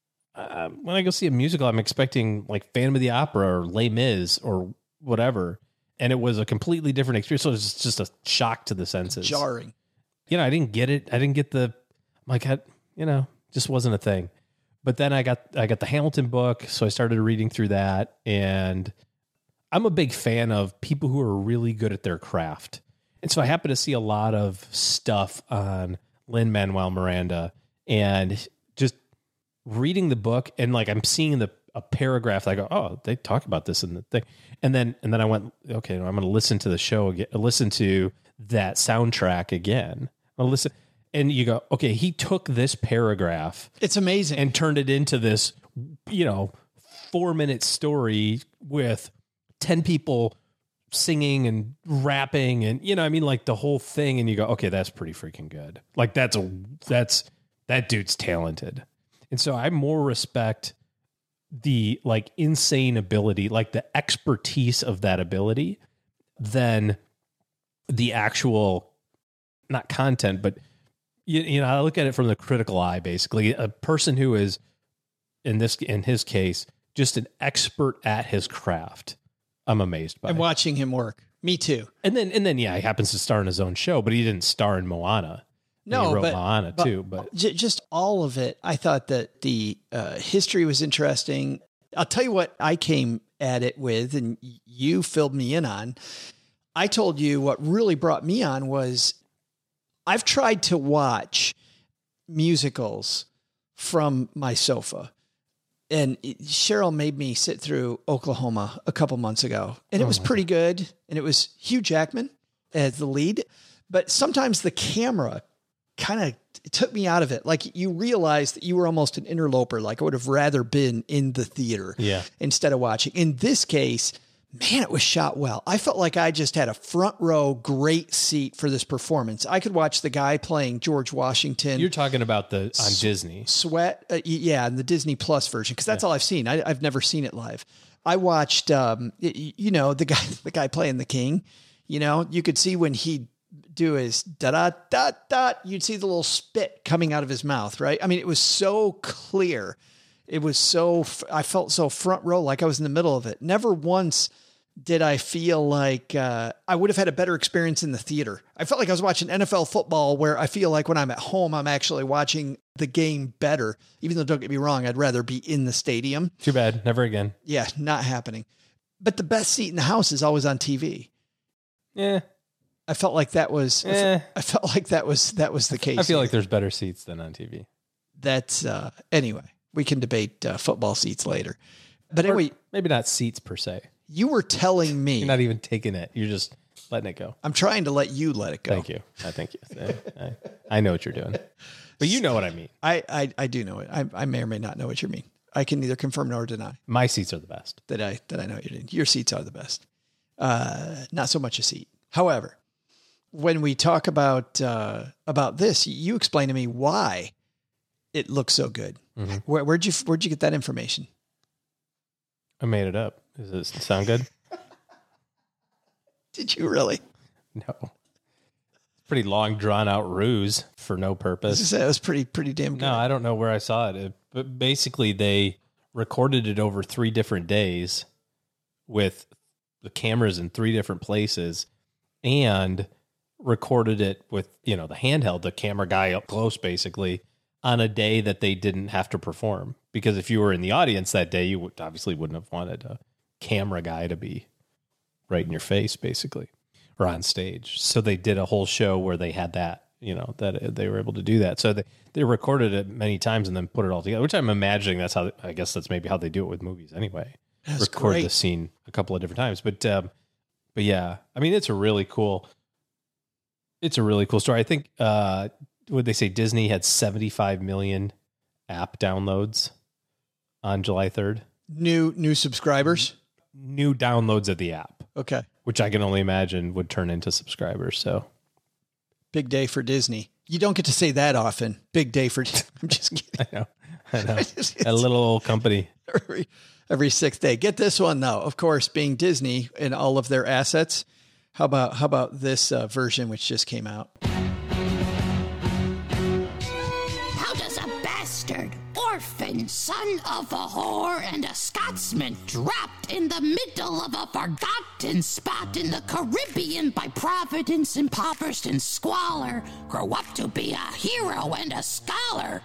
uh, when I go see a musical, I'm expecting like Phantom of the Opera or Les Mis or whatever. And it was a completely different experience. So it was just a shock to the senses. Jarring. You know, I didn't get it. I didn't get the, I'm like, I, you know, just wasn't a thing. But then I got, I got the Hamilton book. So I started reading through that. And I'm a big fan of people who are really good at their craft. And so I happen to see a lot of stuff on Lin-Manuel Miranda and just reading the book. And like, I'm seeing the, a paragraph. I go, oh, they talk about this in the thing. And then, and then I went, okay, I'm going to listen to the show again, listen to that soundtrack again. I'll listen. And you go, okay, he took this paragraph. It's amazing. And turned it into this, you know, four minute story with ten people singing and rapping and, you know, I mean, like the whole thing. And you go, okay, that's pretty freaking good. Like that's a, that's, that dude's talented. And so I more respect the like insane ability, like the expertise of that ability than the actual, not content, but you, you know, I look at it from the critical eye, basically a person who is in this, in his case, just an expert at his craft. I'm amazed by and it. watching him work. Me too. And then, and then, yeah, he happens to star in his own show, but he didn't star in Moana. No, and he wrote but, Moana but too. But j- just all of it. I thought that the uh, history was interesting. I'll tell you what I came at it with, and you filled me in on. I told you what really brought me on was I've tried to watch musicals from my sofa. And it, Cheryl made me sit through Oklahoma a couple months ago, and it was pretty good. And it was Hugh Jackman as the lead, but sometimes the camera kind of took me out of it. Like you realize that you were almost an interloper. Like I would have rather been in the theater Yeah. instead of watching. In this case, man, it was shot well. I felt like I just had a front row, great seat for this performance. I could watch the guy playing George Washington. You're talking about the on Disney. Sweat. Uh, yeah, and the Disney Plus version, because that's yeah. all I've seen. I, I've never seen it live. I watched, um, you know, the guy, the guy playing the king. You know, you could see when he do his da da da da, you'd see the little spit coming out of his mouth, right? I mean, it was so clear. It was so, I felt so front row, like I was in the middle of it. Never once did I feel like uh, I would have had a better experience in the theater. I felt like I was watching N F L football, where I feel like when I'm at home, I'm actually watching the game better. Even though, don't get me wrong, I'd rather be in the stadium. Too bad. Never again. Yeah, not happening. But the best seat in the house is always on T V. Yeah. I felt like that was, eh. I felt like that was, that was the case. I feel here. like there's better seats than on T V. That's, uh, anyway, we can debate uh, football seats later. But or anyway, maybe not seats per se. You were telling me. You're not even taking it. You're just letting it go. I'm trying to let you let it go. Thank you. I thank you. I, I, I know what you're doing, but you know what I mean. I, I, I do know it. I, I may or may not know what you mean. I can neither confirm nor deny. My seats are the best. That I, that I know what you're doing. Your seats are the best. Uh, not so much a seat. However, when we talk about, uh, about this, you explain to me why it looks so good. Mm-hmm. Where, where'd you, where'd you get that information? I made it up. Does it sound good? Did you really? No. Pretty long, drawn out ruse for no purpose. It was pretty, pretty damn good. No, I don't know where I saw it. it. But basically, they recorded it over three different days with the cameras in three different places, and recorded it with, you know, the handheld, the camera guy up close, basically, on a day that they didn't have to perform. Because if you were in the audience that day, you would obviously wouldn't have wanted a camera guy to be right in your face, basically, or on stage. So they did a whole show where they had that, you know, that they were able to do that. So they, they recorded it many times and then put it all together, which I'm imagining that's how, I guess that's maybe how they do it with movies anyway. That's Record great. the scene a couple of different times. But, um, but yeah, I mean, it's a really cool, it's a really cool story. I think, uh, would they say Disney had seventy-five million app downloads on July third? New, new subscribers? New downloads of the app. Okay. Which I can only imagine would turn into subscribers. So big day for Disney. You don't get to say that often. Big day for, I'm just kidding. I know. I know. A little old company. Every, every sixth day. Get this one though. Of course, being Disney and all of their assets. How about, how about this uh, version, which just came out? How does a bastard, orphan, son of a whore, and a Scotsman trapped in the middle of a forgotten spot in the Caribbean by providence, impoverished and squalor, grow up to be a hero and a scholar?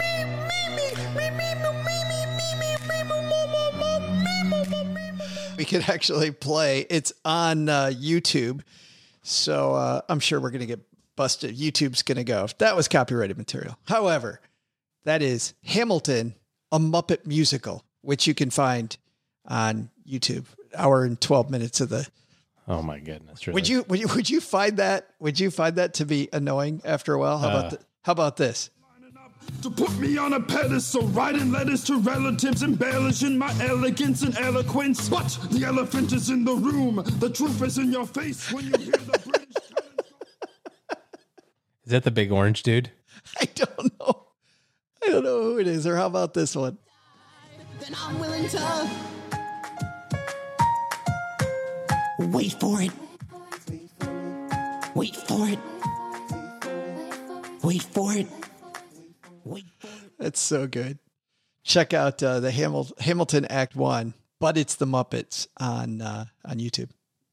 We could actually play. It's on uh, YouTube. So uh, I'm sure we're going to get busted. YouTube's going to go. That was copyrighted material. However, that is Hamilton, a Muppet musical, which you can find on YouTube. Hour and twelve minutes of the. Oh my goodness! Really? Would you would you would you find that would you find that to be annoying after a while? How Uh. about the, how about this? To put me on a pedestal, writing letters to relatives, embellishing my elegance and eloquence. But the elephant is in the room. The truth is in your face when you hear the British. Is that the big orange dude? I don't know. I don't know who it is. Or how about this one? Then I'm willing to wait for it. Wait for it. Wait for it. Wait for it. That's so good. Check out uh, the Hamil- Hamilton Act One, but it's the Muppets on uh, on YouTube.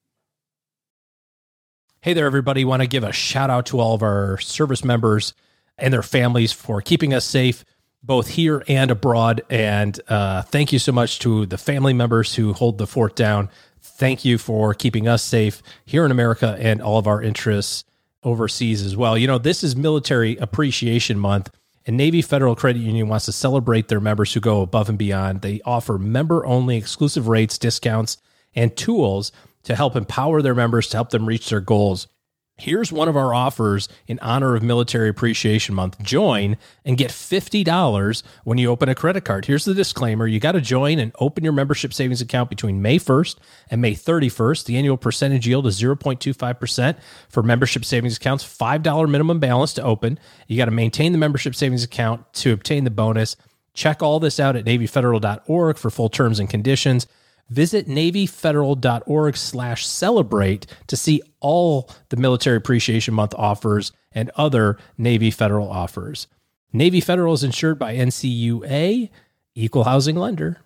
Hey there, everybody. Want to give a shout out to all of our service members and their families for keeping us safe, both here and abroad. And uh, thank you so much to the family members who hold the fort down. Thank you for keeping us safe here in America and all of our interests overseas as well. You know, this is Military Appreciation Month, and Navy Federal Credit Union wants to celebrate their members who go above and beyond. They offer member-only exclusive rates, discounts, and tools to help empower their members to help them reach their goals. Here's one of our offers in honor of Military Appreciation Month. Join and get fifty dollars when you open a credit card. Here's the disclaimer. You got to join and open your membership savings account between May first and May thirty-first. The annual percentage yield is zero point two five percent for membership savings accounts, five dollars minimum balance to open. You got to maintain the membership savings account to obtain the bonus. Check all this out at Navy Federal dot org for full terms and conditions. Visit Navy Federal dot org slash celebrate to see all the Military Appreciation Month offers and other Navy Federal offers. Navy Federal is insured by N C U A, Equal Housing Lender.